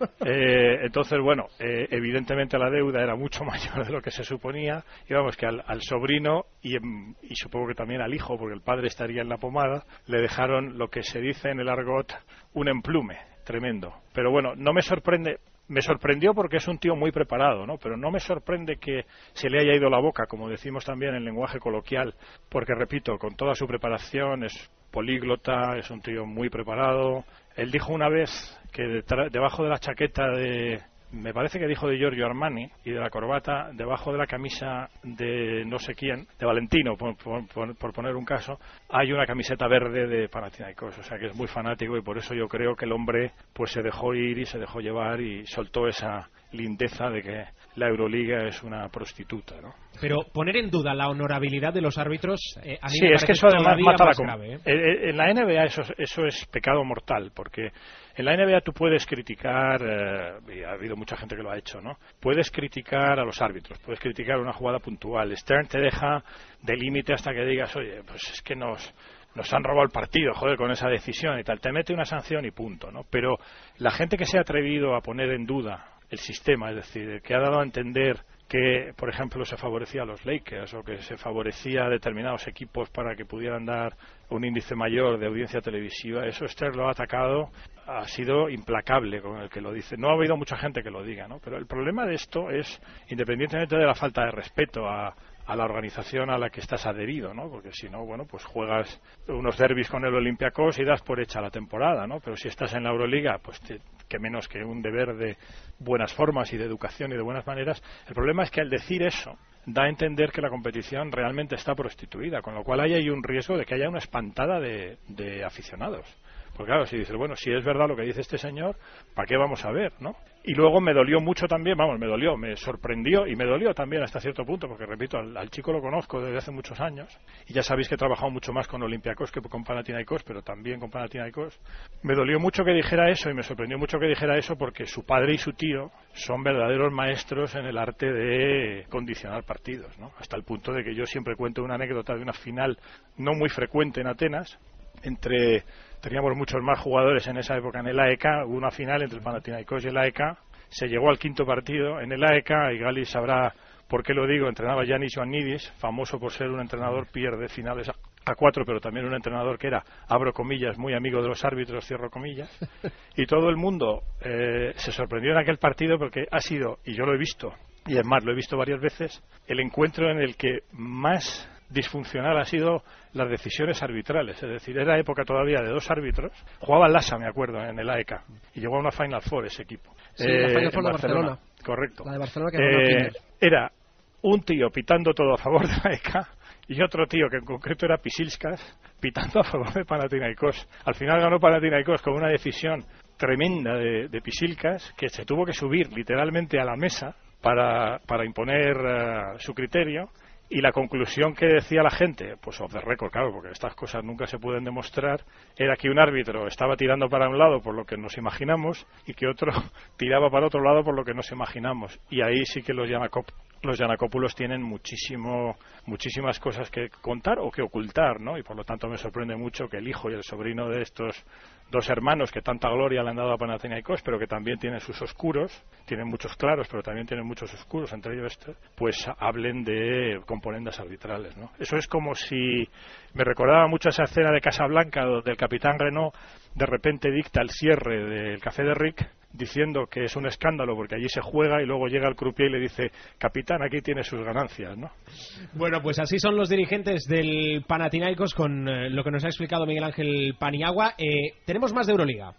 Entonces, bueno, evidentemente la deuda era mucho mayor de lo que se suponía, y vamos, que al sobrino y supongo que también al hijo, porque el padre estaría en la pomada, le dejaron lo que se dice en el argot un emplume tremendo. Pero bueno, no me sorprende. Me sorprendió porque es un tío muy preparado, ¿no? Pero no me sorprende que se le haya ido la boca, como decimos también en lenguaje coloquial, porque, repito, con toda su preparación, es políglota, es un tío muy preparado. Él dijo una vez que debajo de la chaqueta me parece que dijo de Giorgio Armani, y de la corbata, debajo de la camisa de no sé quién, de Valentino, por poner un caso, hay una camiseta verde de Panathinaikos. O sea que es muy fanático, y por eso yo creo que el hombre pues se dejó ir y se dejó llevar y soltó esa lindeza de que la Euroliga es una prostituta, ¿no? Pero poner en duda la honorabilidad de los árbitros, a mí sí, me es parece que eso además mata más la grave, En la NBA eso es pecado mortal, porque en la NBA tú puedes criticar, y ha habido mucha gente que lo ha hecho, ¿no? Puedes criticar a los árbitros, puedes criticar una jugada puntual. Stern te deja de límite hasta que digas, oye, pues es que nos han robado el partido, joder, con esa decisión y tal. Te mete una sanción y punto, ¿no? Pero la gente que se ha atrevido a poner en duda el sistema, es decir, que ha dado a entender que, por ejemplo, se favorecía a los Lakers o que se favorecía a determinados equipos para que pudieran dar un índice mayor de audiencia televisiva, eso Stern lo ha atacado, ha sido implacable con el que lo dice. No ha habido mucha gente que lo diga, ¿no? Pero el problema de esto es, independientemente de la falta de respeto a la organización a la que estás adherido, ¿no? Porque si no, bueno, pues juegas unos derbis con el Olympiacos y das por hecha la temporada, ¿no? Pero si estás en la Euroliga, pues que menos que un deber de buenas formas y de educación y de buenas maneras. El problema es que al decir eso da a entender que la competición realmente está prostituida, con lo cual ahí hay un riesgo de que haya una espantada de aficionados. Porque claro, si dices, bueno, si es verdad lo que dice este señor, ¿para qué vamos a ver, no? Y luego me dolió mucho también, me sorprendió y me dolió también hasta cierto punto, porque repito, al chico lo conozco desde hace muchos años, y ya sabéis que he trabajado mucho más con Olympiacos que con Panathinaikos, pero también con Panathinaikos. Me dolió mucho que dijera eso, y me sorprendió mucho que dijera eso, porque su padre y su tío son verdaderos maestros en el arte de condicionar partidos, ¿no? Hasta el punto de que yo siempre cuento una anécdota de una final no muy frecuente en Atenas, teníamos muchos más jugadores en esa época en el AEK, hubo una final entre el Panathinaikos y el AEK, se llegó al quinto partido en el AEK, y Galis sabrá por qué lo digo, entrenaba Giannis Ioannidis, famoso por ser un entrenador pierde finales a 4, pero también un entrenador que era, abro comillas, muy amigo de los árbitros, cierro comillas, y todo el mundo se sorprendió en aquel partido porque ha sido, y yo lo he visto, y es más, lo he visto varias veces, el encuentro en el que más disfuncional ha sido las decisiones arbitrales. Es decir, era época todavía de dos árbitros. Jugaba Lassa, me acuerdo, en el AEK, y llegó a una Final Four ese equipo. Sí, la Final Four de Barcelona. Correcto. La de Barcelona que era un tío pitando todo a favor de AEK y otro tío que en concreto era Pisilskas pitando a favor de Panathinaikos. Al final ganó Panathinaikos con una decisión tremenda de Pisilskas, que se tuvo que subir literalmente a la mesa para imponer su criterio. Y la conclusión que decía la gente, pues off the record, claro, porque estas cosas nunca se pueden demostrar, era que un árbitro estaba tirando para un lado por lo que nos imaginamos y que otro tiraba para otro lado por lo que nos imaginamos. Y ahí sí que los Giannakopoulos tienen muchísimas cosas que contar o que ocultar, ¿no? Y por lo tanto me sorprende mucho que el hijo y el sobrino de estos dos hermanos que tanta gloria le han dado a Panathinaikos, pero que también tienen sus oscuros, tienen muchos claros, pero también tienen muchos oscuros, entre ellos pues hablen de componendas arbitrales, ¿no? Eso es como si me recordaba mucho esa escena de Casablanca donde el capitán Renault de repente dicta el cierre del Café de Rick diciendo que es un escándalo porque allí se juega, y luego llega el croupier y le dice: capitán, aquí tiene sus ganancias, ¿no? Bueno, pues así son los dirigentes del Panathinaikos con lo que nos ha explicado Miguel Ángel Paniagua. Tenemos más de Euroliga.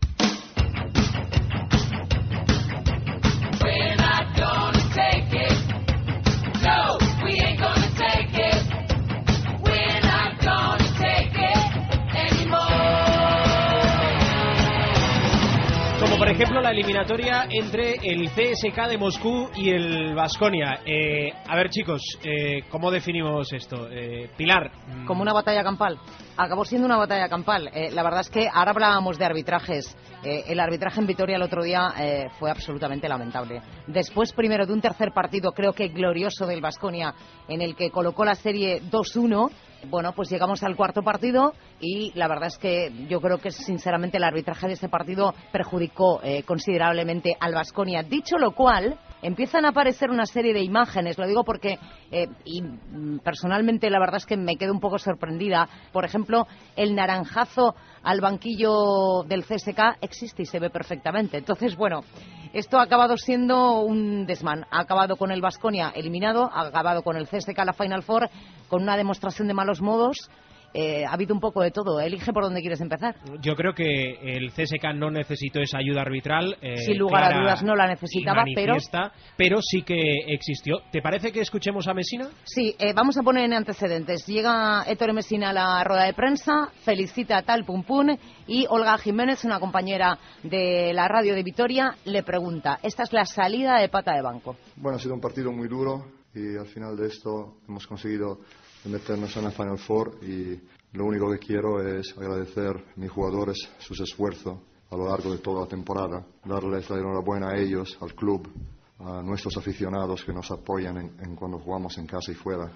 Como por ejemplo la eliminatoria entre el CSKA de Moscú y el Baskonia. A ver, chicos, ¿cómo definimos esto? Pilar. Como una batalla campal. Acabó siendo una batalla campal. La verdad es que ahora hablábamos de arbitrajes. El arbitraje en Vitoria el otro día fue absolutamente lamentable. Después, primero, de un tercer partido, creo que glorioso, del Baskonia, en el que colocó la serie 2-1. Bueno, pues llegamos al cuarto partido y la verdad es que yo creo que sinceramente el arbitraje de este partido perjudicó considerablemente al Baskonia. Dicho lo cual, empiezan a aparecer una serie de imágenes, lo digo porque y personalmente la verdad es que me quedo un poco sorprendida. Por ejemplo, el naranjazo al banquillo del CSKA existe y se ve perfectamente. Entonces, bueno, esto ha acabado siendo un desmán. Ha acabado con el Baskonia eliminado, ha acabado con el CSKA la Final Four, con una demostración de malos modos. Ha habido un poco de todo. Elige por dónde quieres empezar. Yo creo que el CSKA no necesitó esa ayuda arbitral. Sin lugar a dudas no la necesitaba, pero sí que existió. ¿Te parece que escuchemos a Messina? Sí, vamos a poner en antecedentes. Llega Ettore Messina a la rueda de prensa, felicita a Tal Pum Pum, y Olga Jiménez, una compañera de la radio de Vitoria, le pregunta: esta es la salida de pata de banco. Bueno, ha sido un partido muy duro y al final de esto hemos conseguido meternos en la Final Four, y lo único que quiero es agradecer a mis jugadores sus esfuerzos a lo largo de toda la temporada, darles la enhorabuena a ellos, al club, a nuestros aficionados que nos apoyan en cuando jugamos en casa y fuera,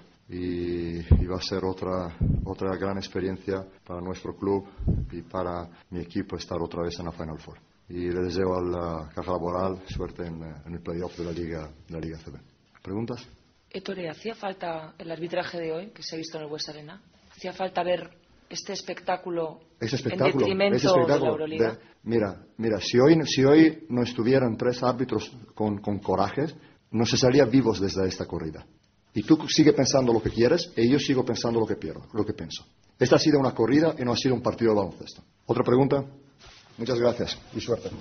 y va a ser otra gran experiencia para nuestro club y para mi equipo estar otra vez en la Final Four. Y le deseo a la Caja Laboral suerte en el playoff de la Liga CB. ¿Preguntas? Ettore, ¿hacía falta el arbitraje de hoy que se ha visto en el West Arena? ¿Hacía falta ver este espectáculo en detrimento de la Euroliga? Mira, si hoy no estuvieran tres árbitros con corajes, no se salía vivos desde esta corrida. Y tú sigue pensando lo que quieres y yo sigo pensando lo que pienso. Esta ha sido una corrida y no ha sido un partido de baloncesto. ¿Otra pregunta? Muchas gracias y suerte.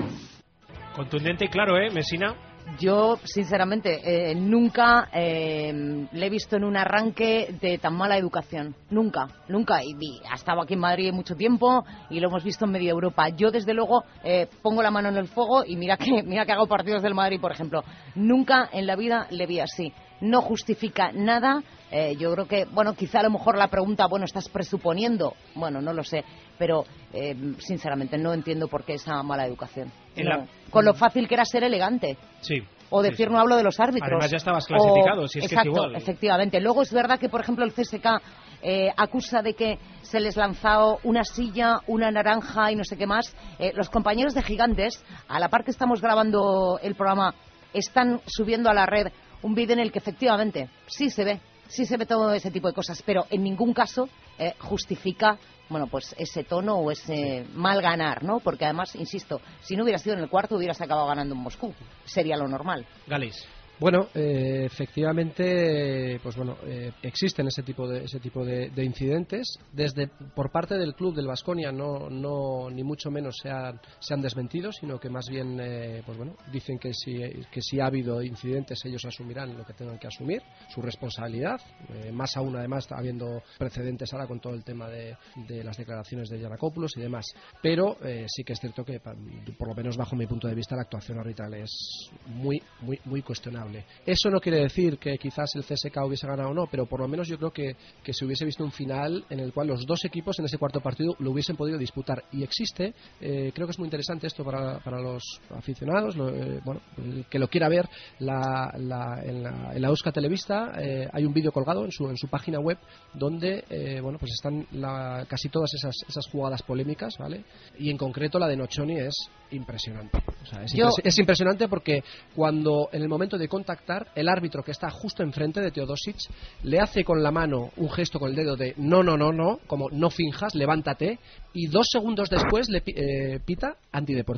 Contundente y claro, Messina. Yo, sinceramente, nunca le he visto en un arranque de tan mala educación. Nunca. Y ha estado aquí en Madrid mucho tiempo y lo hemos visto en media Europa. Yo, desde luego, pongo la mano en el fuego y mira que hago partidos del Madrid, por ejemplo. Nunca en la vida le vi así. No justifica nada. Yo creo que, bueno, quizá a lo mejor la pregunta, ¿estás presuponiendo? Bueno, no lo sé. Pero, sinceramente, no entiendo por qué esa mala educación. Con lo fácil que era ser elegante. Sí. O decir, sí. No hablo de los árbitros. Además ya estabas clasificado, si es exacto, que es igual. Efectivamente. Luego es verdad que, por ejemplo, el CSKA acusa de que se les lanzó una silla, una naranja y no sé qué más. Los compañeros de Gigantes, a la par que estamos grabando el programa, están subiendo a la red un vídeo en el que efectivamente sí se ve todo ese tipo de cosas, pero en ningún caso justifica pues ese tono o ese mal ganar, ¿no? Porque además, insisto, si no hubieras sido en el cuarto hubieras acabado ganando en Moscú, sería lo normal. Gales. Bueno, efectivamente, existen ese tipo de incidentes. Por parte del club del Baskonia no ni mucho menos se han desmentido, sino que más bien dicen que si ha habido incidentes ellos asumirán lo que tengan que asumir, su responsabilidad, más aún además habiendo precedentes ahora con todo el tema de las declaraciones de Giannakopoulos y demás. Pero sí que es cierto que, por lo menos bajo mi punto de vista, la actuación arbitral es muy, muy, muy cuestionable. Eso no quiere decir que quizás el CSKA hubiese ganado o no, pero por lo menos yo creo que se hubiese visto un final en el cual los dos equipos en ese cuarto partido lo hubiesen podido disputar. Y existe, creo que es muy interesante esto para los aficionados, el que lo quiera ver, en la Euska Televista hay un vídeo colgado en su página web donde están casi todas esas jugadas polémicas, ¿vale? Y en concreto la de Nocioni es impresionante. O sea, es impresionante porque cuando en el momento de contactar, el árbitro que está justo enfrente de Teodosic le hace con la mano un gesto con el dedo de no, como no finjas, levántate, y 2 segundos después le pita antideportiva. O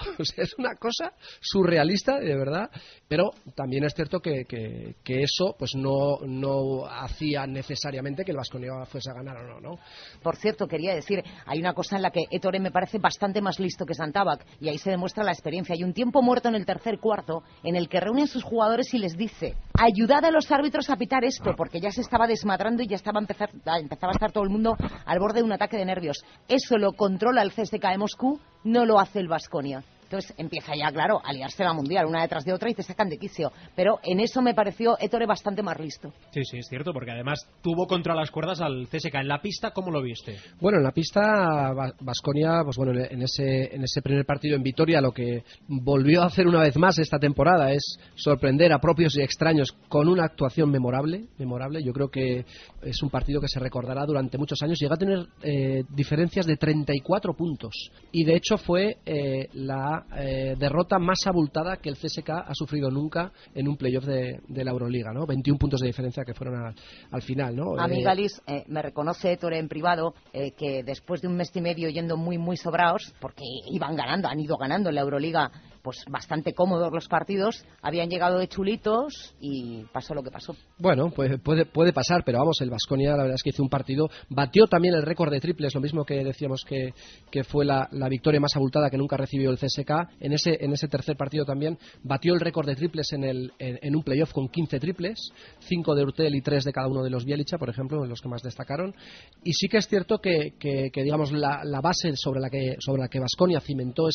O sea, es una cosa surrealista, de verdad, pero también es cierto que eso pues no hacía necesariamente que el Baskonia fuese a ganar o no. Por cierto, quería decir, hay una cosa en la que Ettore me parece bastante más listo que Santabak, y ahí se demuestra la experiencia. Hay un tiempo muerto en el tercer cuarto en el que reúne a sus jugadores y les dice: ayudad a los árbitros a pitar esto, porque ya se estaba desmadrando y ya empezaba a estar todo el mundo al borde de un ataque de nervios. Eso lo controla el CSKA de Moscú, no lo hace el Baskonia. Entonces empieza ya, claro, a liarse la mundial una detrás de otra y te sacan de quicio. Pero en eso me pareció Ettore bastante más listo. Sí, es cierto, porque además tuvo contra las cuerdas al CSKA. En la pista, ¿cómo lo viste? Bueno, en la pista, Baskonia, pues bueno, en ese primer partido en Vitoria, lo que volvió a hacer una vez más esta temporada es sorprender a propios y extraños con una actuación memorable. Yo creo que es un partido que se recordará durante muchos años. Llegó a tener diferencias de 34 puntos. Y de hecho fue la derrota más abultada que el CSKA ha sufrido nunca en un playoff de la Euroliga, ¿no? 21 puntos de diferencia que fueron al final, ¿no? A mí, Galis, me reconoce Ettore en privado que después de un mes y medio yendo muy, muy sobrados, porque han ido ganando en la Euroliga pues bastante cómodos los partidos, habían llegado de chulitos y pasó lo que pasó. Bueno, pues puede pasar, pero vamos, el Baskonia la verdad es que hizo un partido, batió también el récord de triples, lo mismo que decíamos que fue la victoria más abultada que nunca recibió el CSKA. En ese tercer partido también batió el récord de triples en un playoff con 15 triples, 5 de Hurtel y 3 de cada uno de los Bjelica, por ejemplo, los que más destacaron. Y sí que es cierto que digamos la base sobre la que Baskonia cimentó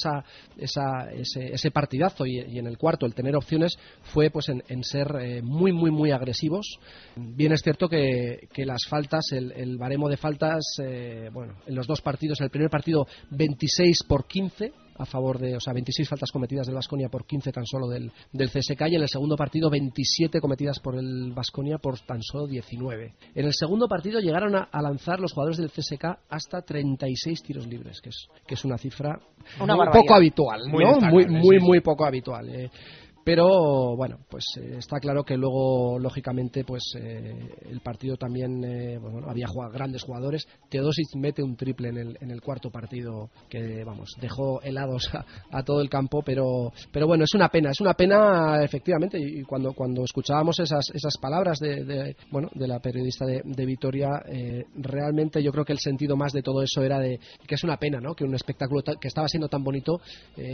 ese partidazo y en el cuarto el tener opciones fue pues en ser muy muy muy agresivos. Bien es cierto que las faltas, el baremo de faltas, en los dos partidos, el primer partido 26-15 a favor de, 26 faltas cometidas del Baskonia por 15 tan solo del CSKA, y en el segundo partido 27 cometidas por el Baskonia por tan solo 19. En el segundo partido llegaron a lanzar los jugadores del CSKA hasta 36 tiros libres, que es una cifra poco habitual, muy poco habitual. Pero bueno, pues está claro que luego lógicamente pues el partido también había grandes jugadores. Teodosic mete un triple en el cuarto partido que dejó helados a todo el campo, pero bueno, es una pena efectivamente. Y cuando escuchábamos esas palabras de la periodista de Vitoria, realmente yo creo que el sentido más de todo eso era de que es una pena, ¿no?, que un espectáculo que estaba siendo tan bonito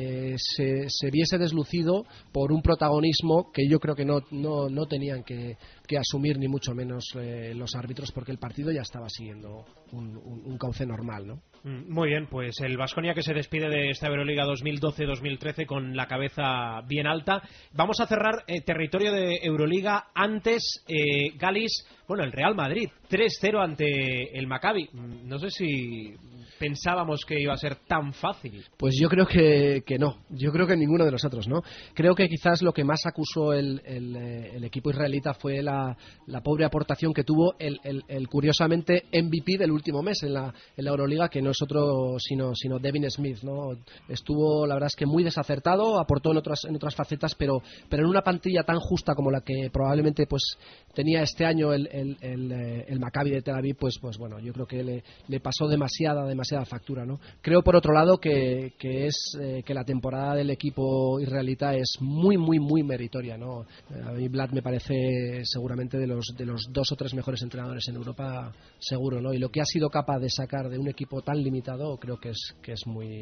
se viese deslucido por un protagonismo que yo creo que no tenían que asumir ni mucho menos los árbitros, porque el partido ya estaba siguiendo un cauce normal, ¿no? Muy bien, pues el Baskonia que se despide de esta Euroliga 2012-2013 con la cabeza bien alta. Vamos a cerrar territorio de Euroliga. Antes, Galis, el Real Madrid 3-0 ante el Maccabi. No sé si pensábamos que iba a ser tan fácil. Pues yo creo que no. Yo creo que ninguno de nosotros, ¿no? Creo que quizás lo que más acusó el equipo israelita fue la pobre aportación que tuvo el curiosamente MVP del último mes en la Euroliga, que no es otro sino Devin Smith, ¿no? Estuvo, la verdad es que muy desacertado, aportó en otras facetas, pero en una plantilla tan justa como la que probablemente pues tenía este año el Maccabi de Tel Aviv, pues bueno, yo creo que le pasó demasiada factura, ¿no? Creo por otro lado que la temporada del equipo israelita es muy meritoria, ¿no? A mí Vlad me parece seguramente de los 2 o 3 mejores entrenadores en Europa, seguro, ¿no? Y lo que ha sido capaz de sacar de un equipo tan limitado creo que es muy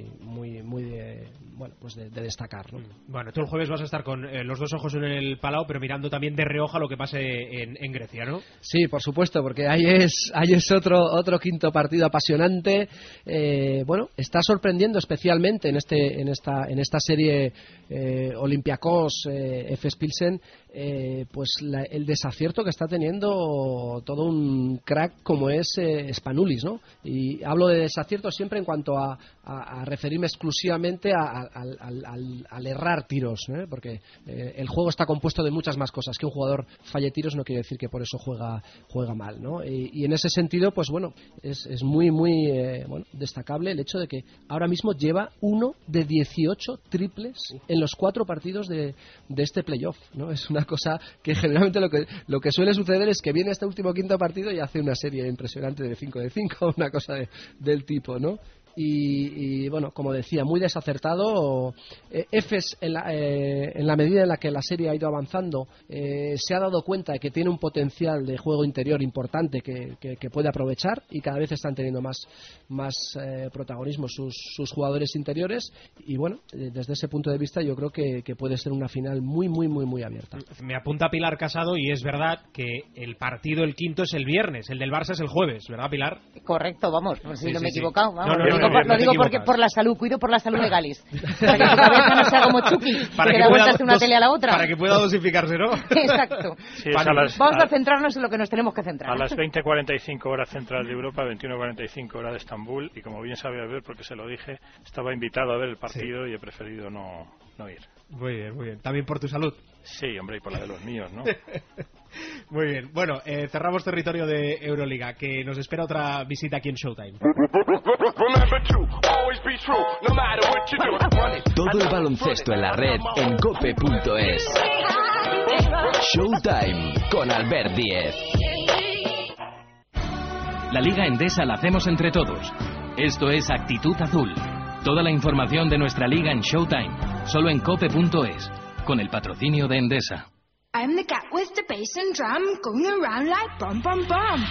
de destacar, ¿no? Bueno, tú el jueves vas a estar con los dos ojos en el Palau, pero mirando también de reoja lo que pase en Grecia, ¿no? Sí, por supuesto, porque ahí es otro quinto partido apasionante. Está sorprendiendo especialmente en esta serie Olympiacos Efes Pilsen, el desacierto que está teniendo todo un crack como es Spanoulis, ¿no? Y hablo de desacierto siempre en cuanto a referirme exclusivamente al errar tiros, ¿eh? Porque el juego está compuesto de muchas más cosas. Que un jugador falle tiros no quiere decir que por eso juega mal, ¿no? Y en ese sentido, pues bueno, es muy destacable el hecho de que ahora mismo lleva 1 de 18 triples en los 4 partidos de este playoff, ¿no? Es una cosa que generalmente lo que suele suceder es que viene este último quinto partido y hace una serie impresionante de 5 de 5, una cosa del tipo, ¿no? y bueno, como decía, muy desacertado. Efes, en la medida en la que la serie ha ido avanzando, se ha dado cuenta de que tiene un potencial de juego interior importante que puede aprovechar, y cada vez están teniendo más protagonismo sus jugadores interiores, y bueno, desde ese punto de vista yo creo que puede ser una final muy abierta. Me apunta Pilar Casado, y es verdad que el partido, el quinto, es el viernes, el del Barça es el jueves, ¿verdad, Pilar? Correcto, vamos, si no me he equivocado. Vamos, lo digo porque por la salud, cuido por la salud de Galis. Para que tu cabeza no sea como Chucky, que da vueltas de una tele a la otra. Para que pueda dosificarse, ¿no? Exacto. Sí, vamos a centrarnos en lo que nos tenemos que centrar. A las 20:45 hora central de Europa, 21:45 hora de Estambul, y como bien sabe ver, porque se lo dije, estaba invitado a ver el partido y he preferido no ir. Muy bien. También por tu salud. Sí, hombre, y por la de los míos, ¿no? Muy bien. Bueno, cerramos territorio de Euroliga, que nos espera otra visita aquí en Showtime. Todo el baloncesto en la red en cope.es. Showtime con Albert Díez. La Liga Endesa la hacemos entre todos. Esto es Actitud Azul. Toda la información de nuestra liga en Showtime, solo en cope.es, con el patrocinio de Endesa. I'm the cat with the bass and drum, going around like bum bum bum.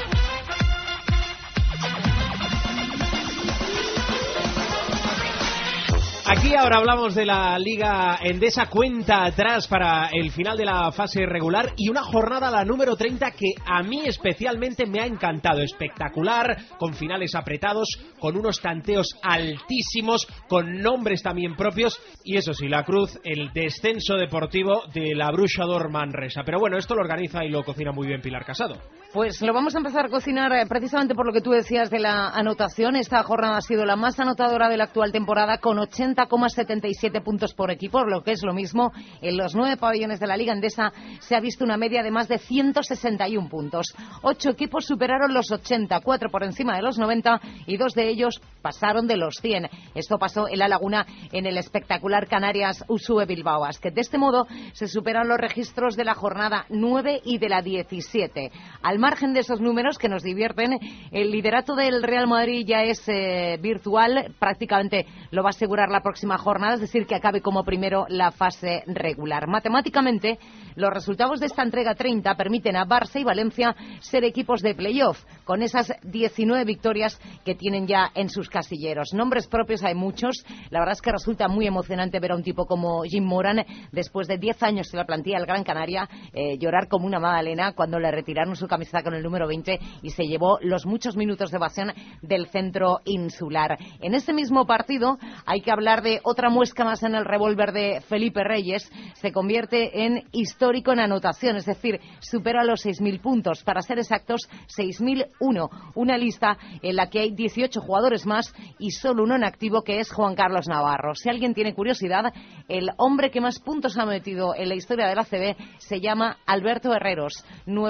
Aquí ahora hablamos de la Liga Endesa, cuenta atrás para el final de la fase regular y una jornada, la número 30, que a mí especialmente me ha encantado. Espectacular, con finales apretados, con unos tanteos altísimos, con nombres también propios y eso sí, la cruz, el descenso deportivo de la Bruixador Manresa. Pero bueno, esto lo organiza y lo cocina muy bien Pilar Casado. Pues lo vamos a empezar a cocinar precisamente por lo que tú decías de la anotación. Esta jornada ha sido la más anotadora de la actual temporada, con 80,77 puntos por equipo, lo que es lo mismo. En los 9 pabellones de la Liga Endesa se ha visto una media de más de 161 puntos. 8 equipos superaron los 80, 4 por encima de los 90 y 2 de ellos pasaron de los 100. Esto pasó en La Laguna en el espectacular Canarias Usue Bilbao Basket. De este modo se superan los registros de la jornada 9 y de la 17. Al margen de esos números que nos divierten, el liderato del Real Madrid ya es virtual, prácticamente lo va a asegurar la próxima jornada, es decir, que acabe como primero la fase regular. Matemáticamente, los resultados de esta entrega 30 permiten a Barça y Valencia ser equipos de playoff, con esas 19 victorias que tienen ya en sus casilleros. Nombres propios hay muchos, la verdad es que resulta muy emocionante ver a un tipo como Jim Moran, después de 10 años en la plantilla del Gran Canaria, llorar como una magdalena cuando le retiraron su camiseta con el número 20 y se llevó los muchos minutos de ovación del centro insular. En este mismo partido hay que hablar de otra muesca más en el revólver de Felipe Reyes. Se convierte en histórico en anotación, es decir, supera los 6.000 puntos, para ser exactos 6.001, una lista en la que hay 18 jugadores más y solo uno en activo, que es Juan Carlos Navarro. Si alguien tiene curiosidad, el hombre que más puntos ha metido en la historia de la ACB se llama Alberto Herreros,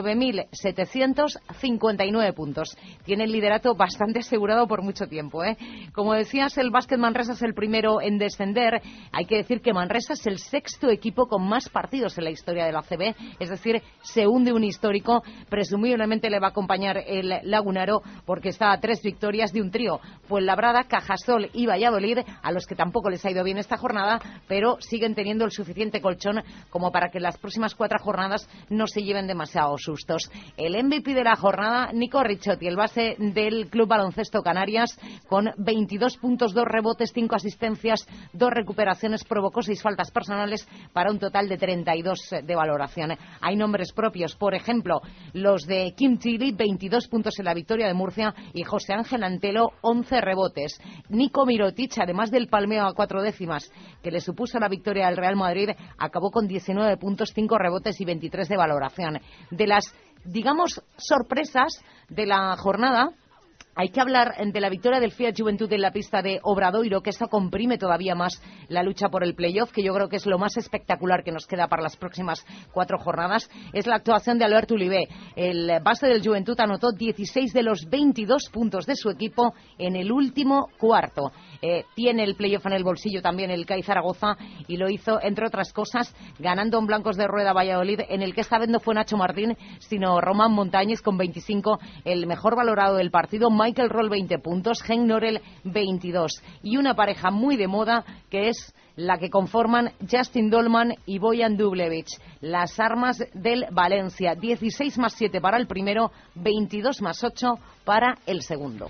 9.759 puntos. Tiene el liderato bastante asegurado por mucho tiempo, ¿eh? Como decías, el Básquet Manresa es el primero en descender. Hay que decir que Manresa es el sexto equipo con más partidos en la historia de la ACB, es decir, se hunde un histórico. Presumiblemente le va a acompañar el Lagunaro, porque está a 3 victorias de un trío: Fuenlabrada, Cajasol y Valladolid, a los que tampoco les ha ido bien esta jornada, pero siguen teniendo el suficiente colchón como para que las próximas 4 jornadas no se lleven demasiados sustos. El MVP de la jornada, Nico Ricciotti, el base del Club Baloncesto Canarias, con 22 puntos, 2 rebotes, 5 asistencias, 2 recuperaciones, provocó 6 faltas personales para un total de 32 de valoración. Hay nombres propios, por ejemplo, los de Kim Tilly, 22 puntos en la victoria de Murcia, y José Ángel Antelo, 11 rebotes. Nico Mirotic, además del palmeo a 4 décimas que le supuso la victoria del Real Madrid, acabó con 19 puntos, 5 rebotes y 23 de valoración. De las, digamos, sorpresas de la jornada, hay que hablar de la victoria del Fiat Juventud en la pista de Obradoiro, que esto comprime todavía más la lucha por el playoff, que yo creo que es lo más espectacular que nos queda para las próximas 4 jornadas. Es la actuación de Alberto Ulibé. El base del Juventud anotó 16 de los 22 puntos de su equipo en el último cuarto. Tiene el playoff en el bolsillo también el CAI Zaragoza, y lo hizo, entre otras cosas, ganando en blancos de rueda Valladolid, en el que esta vez no fue Nacho Martín, sino Román Montañez, con 25, el mejor valorado del partido. Michael Roll 20 puntos, Henk Norel 22. Y una pareja muy de moda que es la que conforman Justin Dolman y Bojan Dublevic. Las armas del Valencia, 16 más 7 para el primero, 22 más 8 para el segundo.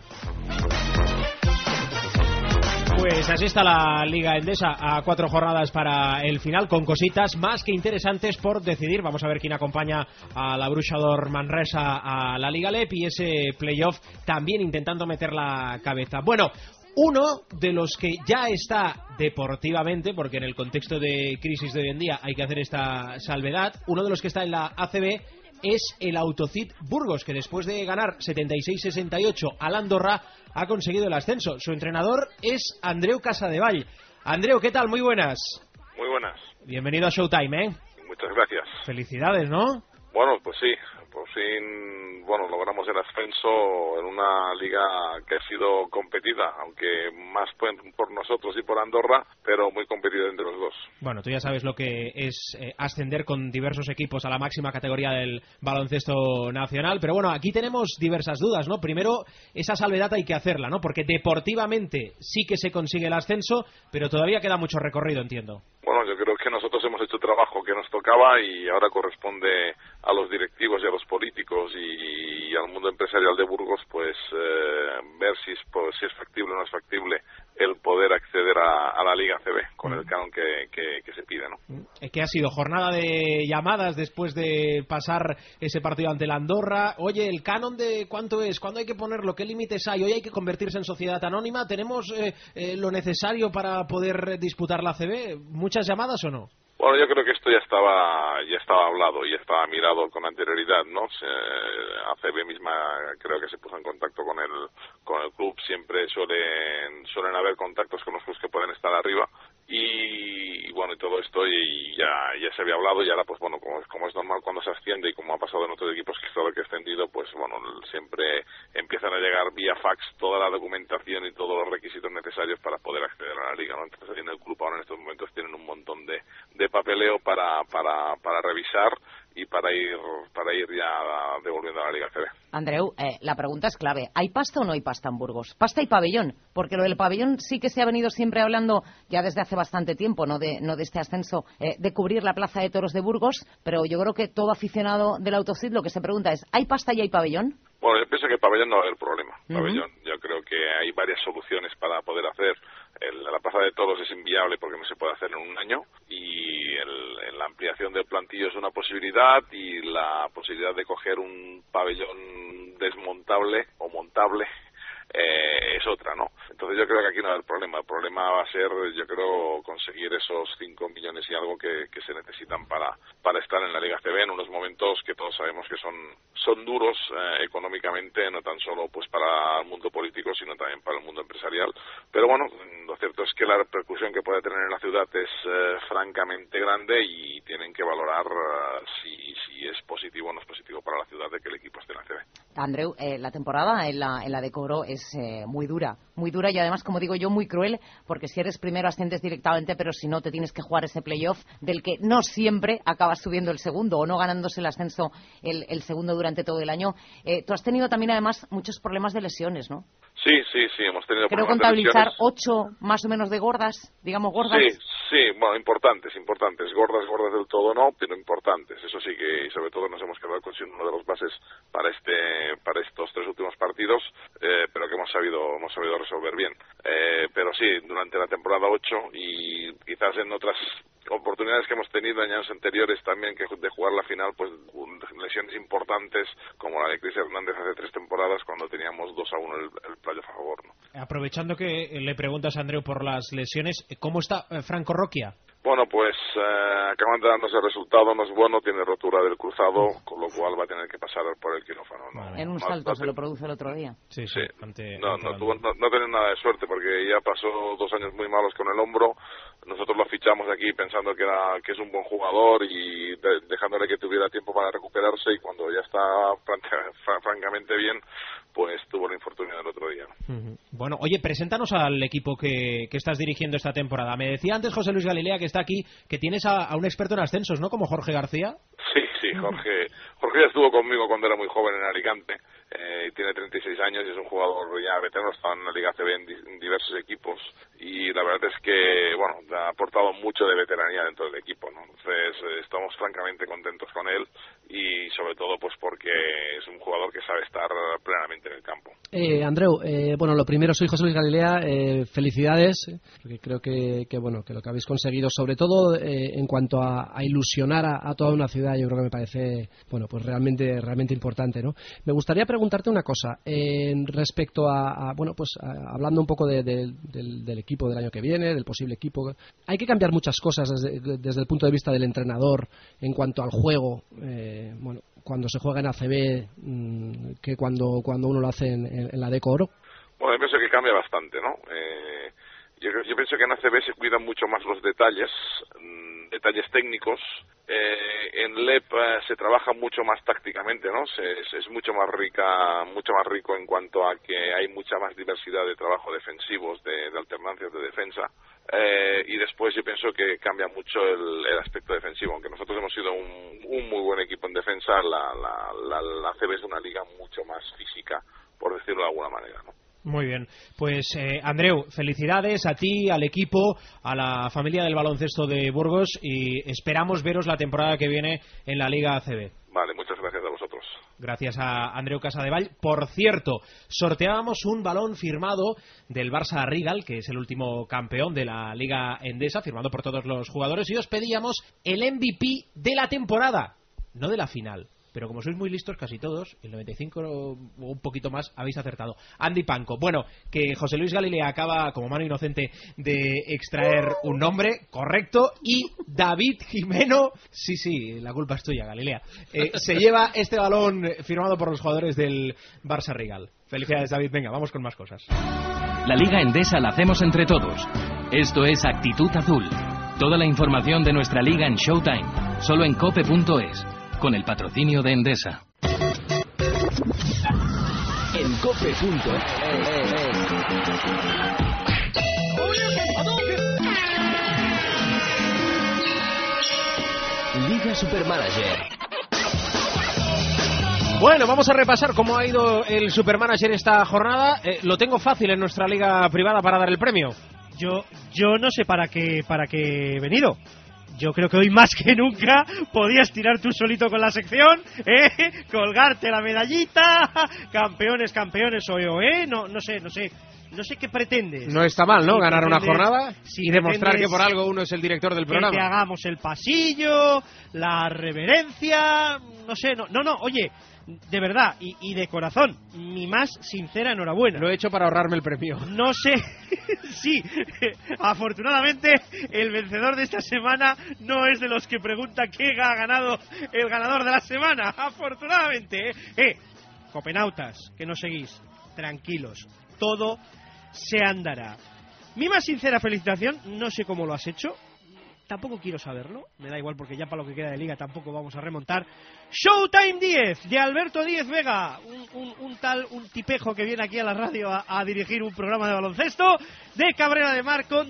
Pues así está la Liga Endesa, a 4 jornadas para el final, con cositas más que interesantes por decidir. Vamos a ver quién acompaña a la Bruixador Manresa a la Liga LEP y ese playoff también intentando meter la cabeza. Bueno, uno de los que ya está deportivamente, porque en el contexto de crisis de hoy en día hay que hacer esta salvedad, uno de los que está en la ACB es el Autocid Burgos, que después de ganar 76-68 al Andorra ha conseguido el ascenso. Su entrenador es Andreu Casadevall. Andreu, ¿qué tal? Muy buenas. Muy buenas. Bienvenido a Showtime, ¿eh? Muchas gracias. Felicidades, ¿no? Bueno, pues sí, por fin, logramos el ascenso en una liga que ha sido competida, aunque más por nosotros y por Andorra, pero muy competida entre los dos. Bueno, tú ya sabes lo que es ascender con diversos equipos a la máxima categoría del baloncesto nacional, pero bueno, aquí tenemos diversas dudas, ¿no? Primero, esa salvedad hay que hacerla, ¿no? Porque deportivamente sí que se consigue el ascenso, pero todavía queda mucho recorrido, entiendo. Bueno, yo creo que nosotros hemos hecho el trabajo que nos tocaba y ahora corresponde a los directivos y a los políticos y al mundo empresarial de Burgos pues ver si es factible o no es factible el poder acceder a la Liga CB con el canon que se pide, ¿no? ¿Qué ha sido? ¿Jornada de llamadas después de pasar ese partido ante la Andorra? Oye, ¿el canon de cuánto es? ¿Cuándo hay que ponerlo? ¿Qué límites hay? ¿Hoy hay que convertirse en sociedad anónima? ¿Tenemos lo necesario para poder disputar la CB? ¿Muchas llamadas o no? Bueno, yo creo que esto ya estaba hablado, ya estaba mirado con anterioridad, ¿no? ACB misma creo que se puso en contacto con el club, siempre suelen haber contactos con los clubes que pueden estar arriba y bueno, y todo esto y ya se había hablado y ahora pues bueno, como es normal cuando se asciende y como ha pasado en otros equipos que está ascendido, pues bueno, siempre empiezan a llegar vía fax toda la documentación y todos los requisitos necesarios para poder acceder a la liga, ¿no? Entonces ahí en el club ahora en estos momentos tienen un montón de papeleo para revisar y para ir ya devolviendo a la Liga CB. Andreu, la pregunta es clave. ¿Hay pasta o no hay pasta en Burgos? Pasta y pabellón, porque lo del pabellón sí que se ha venido siempre hablando ya desde hace bastante tiempo, no de este ascenso, de cubrir la Plaza de Toros de Burgos, pero yo creo que todo aficionado del Autocid lo que se pregunta es, ¿hay pasta y hay pabellón? Bueno, yo pienso que el pabellón no va a haber problema. Pabellón, yo creo que hay varias soluciones para poder hacer. La Plaza de Toros es inviable porque no se puede hacer en un año y la ampliación del plantillo es una posibilidad y la posibilidad de coger un pabellón desmontable o montable es otra, ¿no? Entonces yo creo que aquí no va a haber problema. El problema va a ser, yo creo, conseguir esos 5 millones y algo que se necesitan para estar en la Liga CB en unos momentos que todos sabemos que son duros económicamente, no tan solo pues para el mundo político, sino también para el mundo empresarial. Pero bueno, lo cierto es que la repercusión que puede tener en la ciudad es francamente grande y tienen que valorar si es positivo o no es positivo para la ciudad de que el equipo esté en la CB. Andreu, la temporada en la de Cobro es muy dura y además, como digo yo, muy cruel, porque si eres primero asciendes directamente, pero si no te tienes que jugar ese playoff del que no siempre acabas subiendo el segundo o no ganándose el ascenso el segundo durante todo el año. Tú has tenido también además muchos problemas de lesiones, ¿no? Sí, hemos tenido Creo problemas de lesiones. contabilizar 8 más o menos de gordas, digamos gordas. Sí, bueno, importantes, gordas del todo no, pero importantes, eso sí que, y sobre todo nos hemos quedado con uno de los bases para estos 3 últimos partidos, pero que hemos sabido resolver bien. Pero sí, durante la temporada 8 y quizás en otras oportunidades que hemos tenido en años anteriores también que de jugar la final, pues lesiones importantes como la de Cris Hernández hace 3 temporadas cuando teníamos 2-1 el playoff a favor, ¿no? Aprovechando que le preguntas a Andreu por las lesiones, ¿cómo está Franco Rocchia? Bueno, pues acaban de darnos el resultado, no es bueno, tiene rotura del cruzado, con lo cual va a tener que pasar por el quirófano, ¿no? En un salto se lo produce el otro día. Sí. No tiene nada de suerte porque ya pasó 2 años muy malos con el hombro. Nosotros lo fichamos aquí pensando que es un buen jugador y dejándole que tuviera tiempo para recuperarse, y cuando ya está francamente bien, pues tuvo el infortunio del otro día. Bueno, oye, preséntanos al equipo que estás dirigiendo esta temporada. Me decía antes José Luis Galilea, que está aquí, que tienes a un experto en ascensos, ¿no? Como Jorge García. Sí, Sí, Jorge ya estuvo conmigo cuando era muy joven en Alicante, tiene 36 años y es un jugador ya veterano, estaba en la Liga ACB en diversos equipos y la verdad es que, bueno, ha aportado mucho de veteranía dentro del equipo, ¿no? Entonces estamos francamente contentos con él y sobre todo pues porque es un jugador que sabe estar plenamente en el campo. Andreu, bueno, lo primero, soy José Luis Galilea, felicidades, porque creo que bueno, que lo que habéis conseguido, sobre todo en cuanto a ilusionar a toda una ciudad, yo creo que me parece, bueno, pues realmente importante, ¿no? Me gustaría preguntarte una cosa, respecto bueno, pues hablando un poco del equipo del año que viene, del posible equipo, hay que cambiar muchas cosas desde el punto de vista del entrenador en cuanto al juego, bueno, cuando se juega en ACB que cuando uno lo hace en la Deco Oro. Bueno, yo pienso que cambia bastante, ¿no? Yo pienso que en ACB se cuidan mucho más los detalles técnicos. En LEP se trabaja mucho más tácticamente, ¿no? Es mucho más rico en cuanto a que hay mucha más diversidad de trabajo defensivos, de alternancias de defensa. Y después yo pienso que cambia mucho el aspecto defensivo. Aunque nosotros hemos sido un muy buen equipo en defensa, la ACB es una liga mucho más física, por decirlo de alguna manera, ¿no? Muy bien, pues Andreu, felicidades a ti, al equipo, a la familia del baloncesto de Burgos y esperamos veros la temporada que viene en la Liga ACB. Vale, muchas gracias a vosotros. Gracias a Andreu Casadevall. Por cierto, sorteábamos un balón firmado del Barça Rigal, que es el último campeón de la Liga Endesa, firmado por todos los jugadores, y os pedíamos el MVP de la temporada, no de la final. Pero como sois muy listos casi todos, el 95 o un poquito más habéis acertado. Andy Panko. Bueno, que José Luis Galilea acaba como mano inocente de extraer un nombre correcto y David Jimeno, sí, la culpa es tuya, Galilea, se lleva este balón firmado por los jugadores del Barça Rigal. Felicidades, David. Venga, vamos con más cosas. La Liga Endesa la hacemos entre todos. Esto es Actitud Azul. Toda la información de nuestra liga en Showtime, solo en cope.es. Con el patrocinio de Endesa. En cope.es. Liga Supermanager. Bueno, vamos a repasar cómo ha ido el Supermanager esta jornada. Lo tengo fácil en nuestra liga privada para dar el premio. Yo no sé para qué he venido. Yo creo que hoy más que nunca podías tirar tú solito con la sección, colgarte la medallita, campeones, oe, no sé qué pretendes. No está mal, ¿no? Si ganar una jornada si y demostrar que por algo uno es el director del programa. Que hagamos el pasillo, la reverencia, no sé, no, oye, de verdad y de corazón, mi más sincera enhorabuena. Lo he hecho para ahorrarme el premio. No sé, sí, afortunadamente el vencedor de esta semana no es de los que pregunta qué ha ganado el ganador de la semana, afortunadamente. Copenautas, que no seguís, tranquilos, todo se andará. Mi más sincera felicitación, no sé cómo lo has hecho, tampoco quiero saberlo, me da igual porque ya para lo que queda de liga tampoco vamos a remontar. Showtime 10 de Alberto Díez Vega, un tipejo que viene aquí a la radio a dirigir un programa de baloncesto, de Cabrera de Mar con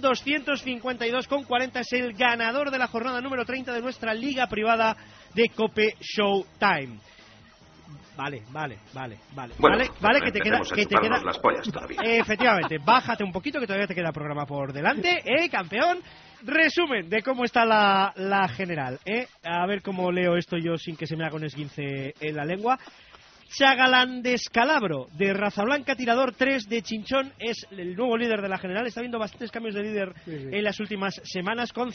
252,40, es el ganador de la jornada número 30 de nuestra liga privada de Cope Showtime. Vale. Bueno, vale que te queda las pollas todavía. Efectivamente, bájate un poquito que todavía te queda programa por delante, campeón. Resumen de cómo está la general, a ver cómo leo esto yo sin que se me haga un esguince en la lengua. Chagalán Descalabro, de Raza Blanca, tirador 3 de Chinchón, es el nuevo líder de la general. Está habiendo bastantes cambios de líder en las últimas semanas, con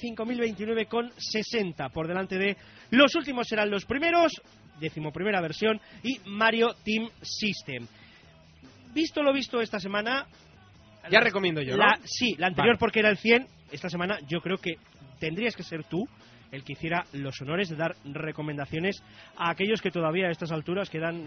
5.029,60. Por delante de los últimos serán los primeros, 11ª versión, y Mario Team System. Visto lo visto esta semana... Ya recomiendo yo, ¿no? Sí, la anterior porque era el 100. Esta semana yo creo que tendrías que ser tú el que hiciera los honores de dar recomendaciones a aquellos que todavía a estas alturas quedan,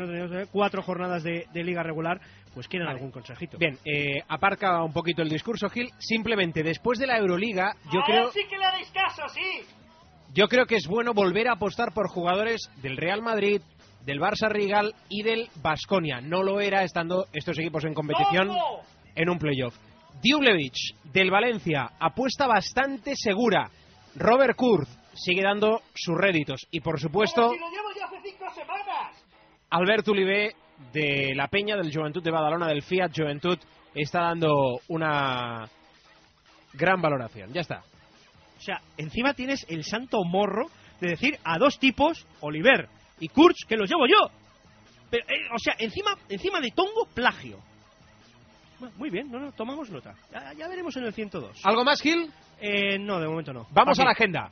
4 jornadas de liga regular, pues quieren algún consejito. Bien, aparca un poquito el discurso, Gil. Simplemente, después de la Euroliga, yo creo... sí que le haréis caso, sí. Yo creo que es bueno volver a apostar por jugadores del Real Madrid, del Barça Rigal y del Baskonia. No lo era estando estos equipos en competición en un playoff. Diulevic, del Valencia, apuesta bastante segura. Robert Kurz sigue dando sus réditos. Y por supuesto, ¡Si lo llevo ya hace 5 semanas! Albert Oliver de la Peña, del Joventut de Badalona, del Fiat Joventut, está dando una gran valoración. Ya está. O sea, encima tienes el santo morro de decir a dos tipos, Oliver y Kurz, que los llevo yo. Pero, o sea, encima de tongo, plagio. Bueno, muy bien, no, tomamos nota. Ya veremos en el 102. ¿Algo más, Gil? No, de momento no. Vamos a la agenda.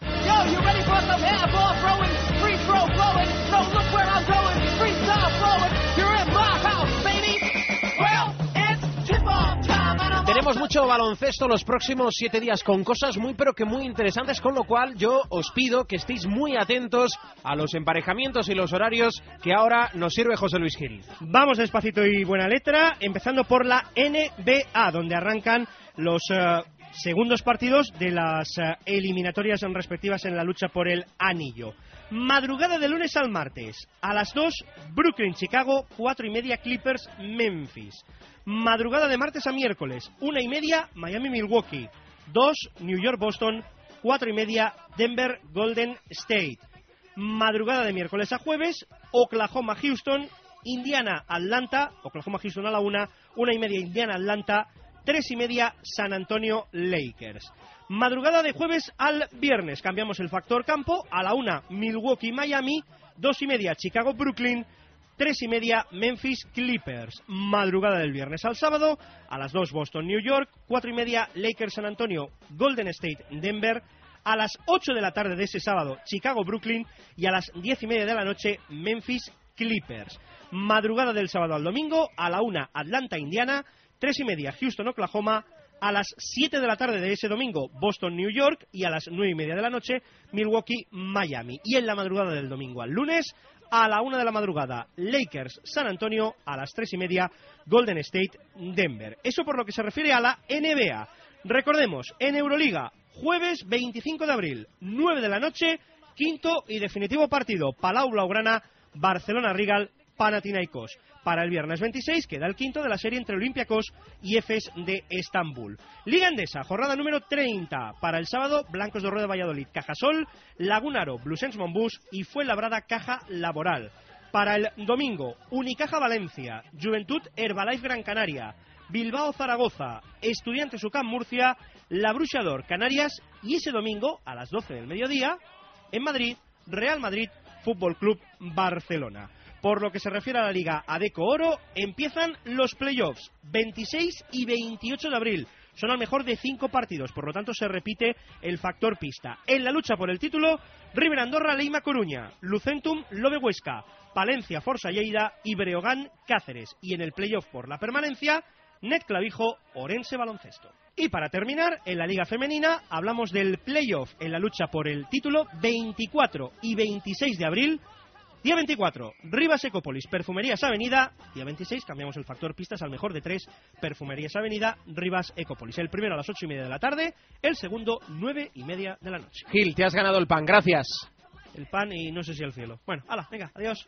Tenemos mucho baloncesto los próximos 7 días con cosas muy pero que muy interesantes, con lo cual yo os pido que estéis muy atentos a los emparejamientos y los horarios que ahora nos sirve José Luis Gil. Vamos despacito y buena letra, empezando por la NBA, donde arrancan los segundos partidos de las eliminatorias respectivas en la lucha por el anillo. Madrugada de lunes al martes, a las 2, Brooklyn, Chicago, 4:30, Clippers, Memphis. Madrugada de martes a miércoles, 1:30, Miami, Milwaukee. 2, New York, Boston, 4:30, Denver, Golden State. Madrugada de miércoles a jueves, Oklahoma, Houston, Indiana, Atlanta, Oklahoma, Houston a la 1, 1:30, Indiana, Atlanta, 3:30, San Antonio, Lakers. Madrugada de jueves al viernes, cambiamos el factor campo, a la 1, Milwaukee, Miami, 2:30, Chicago, Brooklyn, 3:30, Memphis, Clippers. Madrugada del viernes al sábado, a las 2, Boston, New York, 4:30, Lakers, San Antonio, Golden State, Denver. A las 8 de la tarde de ese sábado, Chicago, Brooklyn, y a las 10:30 de la noche, Memphis, Clippers. Madrugada del sábado al domingo, a la 1, Atlanta, Indiana, 3:30, Houston, Oklahoma. A las 7 de la tarde de ese domingo, Boston, New York, y a las 9:30 de la noche, Milwaukee, Miami. Y en la madrugada del domingo al lunes, a la 1 de la madrugada, Lakers, San Antonio, a las 3:30, Golden State, Denver. Eso por lo que se refiere a la NBA. Recordemos, en Euroliga, jueves 25 de abril, 9 de la noche, quinto y definitivo partido, Palau Blaugrana, Barcelona-Rigal, Panathinaikos. Para el viernes 26 queda el quinto de la serie entre Olympiacos y Efes de Estambul. Liga Endesa, jornada número 30. Para el sábado, Blancos de Rueda de Valladolid, Cajasol, Lagunaro, Blusens Monbus y Fuenlabrada, Caja Laboral. Para el domingo, Unicaja Valencia, Juventud Herbalife Gran Canaria, Bilbao Zaragoza, Estudiantes UCAM Murcia, La Bruixador Canarias y ese domingo, a las 12 del mediodía, en Madrid, Real Madrid Fútbol Club Barcelona. Por lo que se refiere a la Liga Adecco Oro, empiezan los playoffs, 26 y 28 de abril. Son al mejor de 5 partidos, por lo tanto se repite el factor pista. En la lucha por el título, River Andorra, Leima Coruña, Lucentum, Lobe Huesca, Palencia, Forza Lleida y Breogán Cáceres. Y en el playoff por la permanencia, Net Clavijo, Orense Baloncesto. Y para terminar, en la Liga Femenina, hablamos del playoff en la lucha por el título, 24 y 26 de abril. Día 24, Rivas Ecópolis, Perfumerías Avenida. Día 26, cambiamos el factor pistas al mejor de 3, Perfumerías Avenida, Rivas Ecópolis. El primero a las 8:30 de la tarde, el segundo 9:30 de la noche. Gil, te has ganado el pan, gracias. El pan y no sé si el cielo. Bueno, hala, venga, adiós.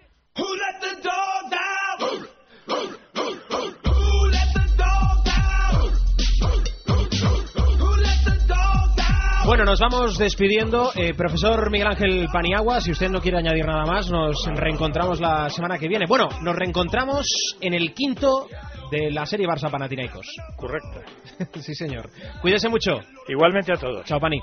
Bueno, nos vamos despidiendo. Profesor Miguel Ángel Paniagua, si usted no quiere añadir nada más, nos reencontramos la semana que viene. Bueno, nos reencontramos en el quinto de la serie Barça-Panathinaikos. Correcto. Sí, señor. Cuídese mucho. Igualmente a todos. Chao, Pani.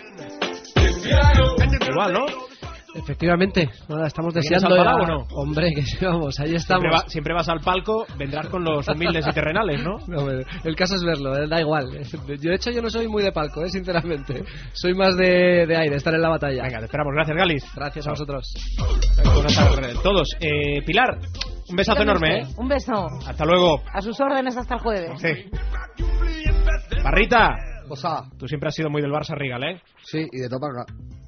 Igual, ¿no? Efectivamente, nada, estamos deseando ya... ¿o no? Hombre, que sí, vamos, ahí estamos. Siempre vas al palco, vendrás con los humildes y terrenales, ¿no? No, el caso es verlo, da igual. De hecho, yo no soy muy de palco, sinceramente. Soy más de aire, estar en la batalla. Venga, te esperamos. Gracias, Galis. Gracias a vosotros. Buenas tardes a todos. Pilar, un besazo enorme, Un beso. Hasta luego. A sus órdenes hasta el jueves. Sí. Barrita. Cosa. Tú siempre has sido muy del Barça Rigal, ¿eh? Sí, y de Topanga.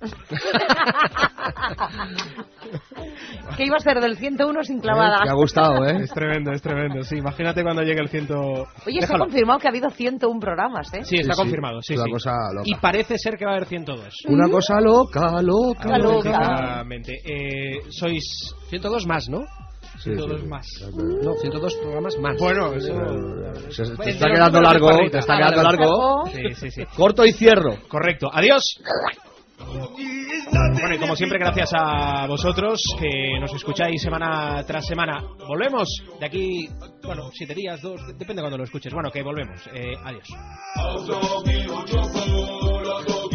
¿Qué iba a ser del 101 sin clavada? Me ha gustado, ¿eh? Es tremendo, sí. Imagínate cuando llegue el 100... Oye, se ha confirmado que ha habido 101 programas, ¿eh? Sí, está confirmado, sí. Una cosa loca. Y parece ser que va a haber 102. Una cosa loca. Exactamente. Sois 102 más, ¿no? 102 más. No, 102 programas más. Bueno, eso... Te está quedando largo, Sí. Corto y cierro. Correcto. Adiós. Bueno, y como siempre, gracias a vosotros que nos escucháis semana tras semana. Volvemos de aquí, 7 días, 2, depende cuando lo escuches. Bueno, que volvemos. Adiós.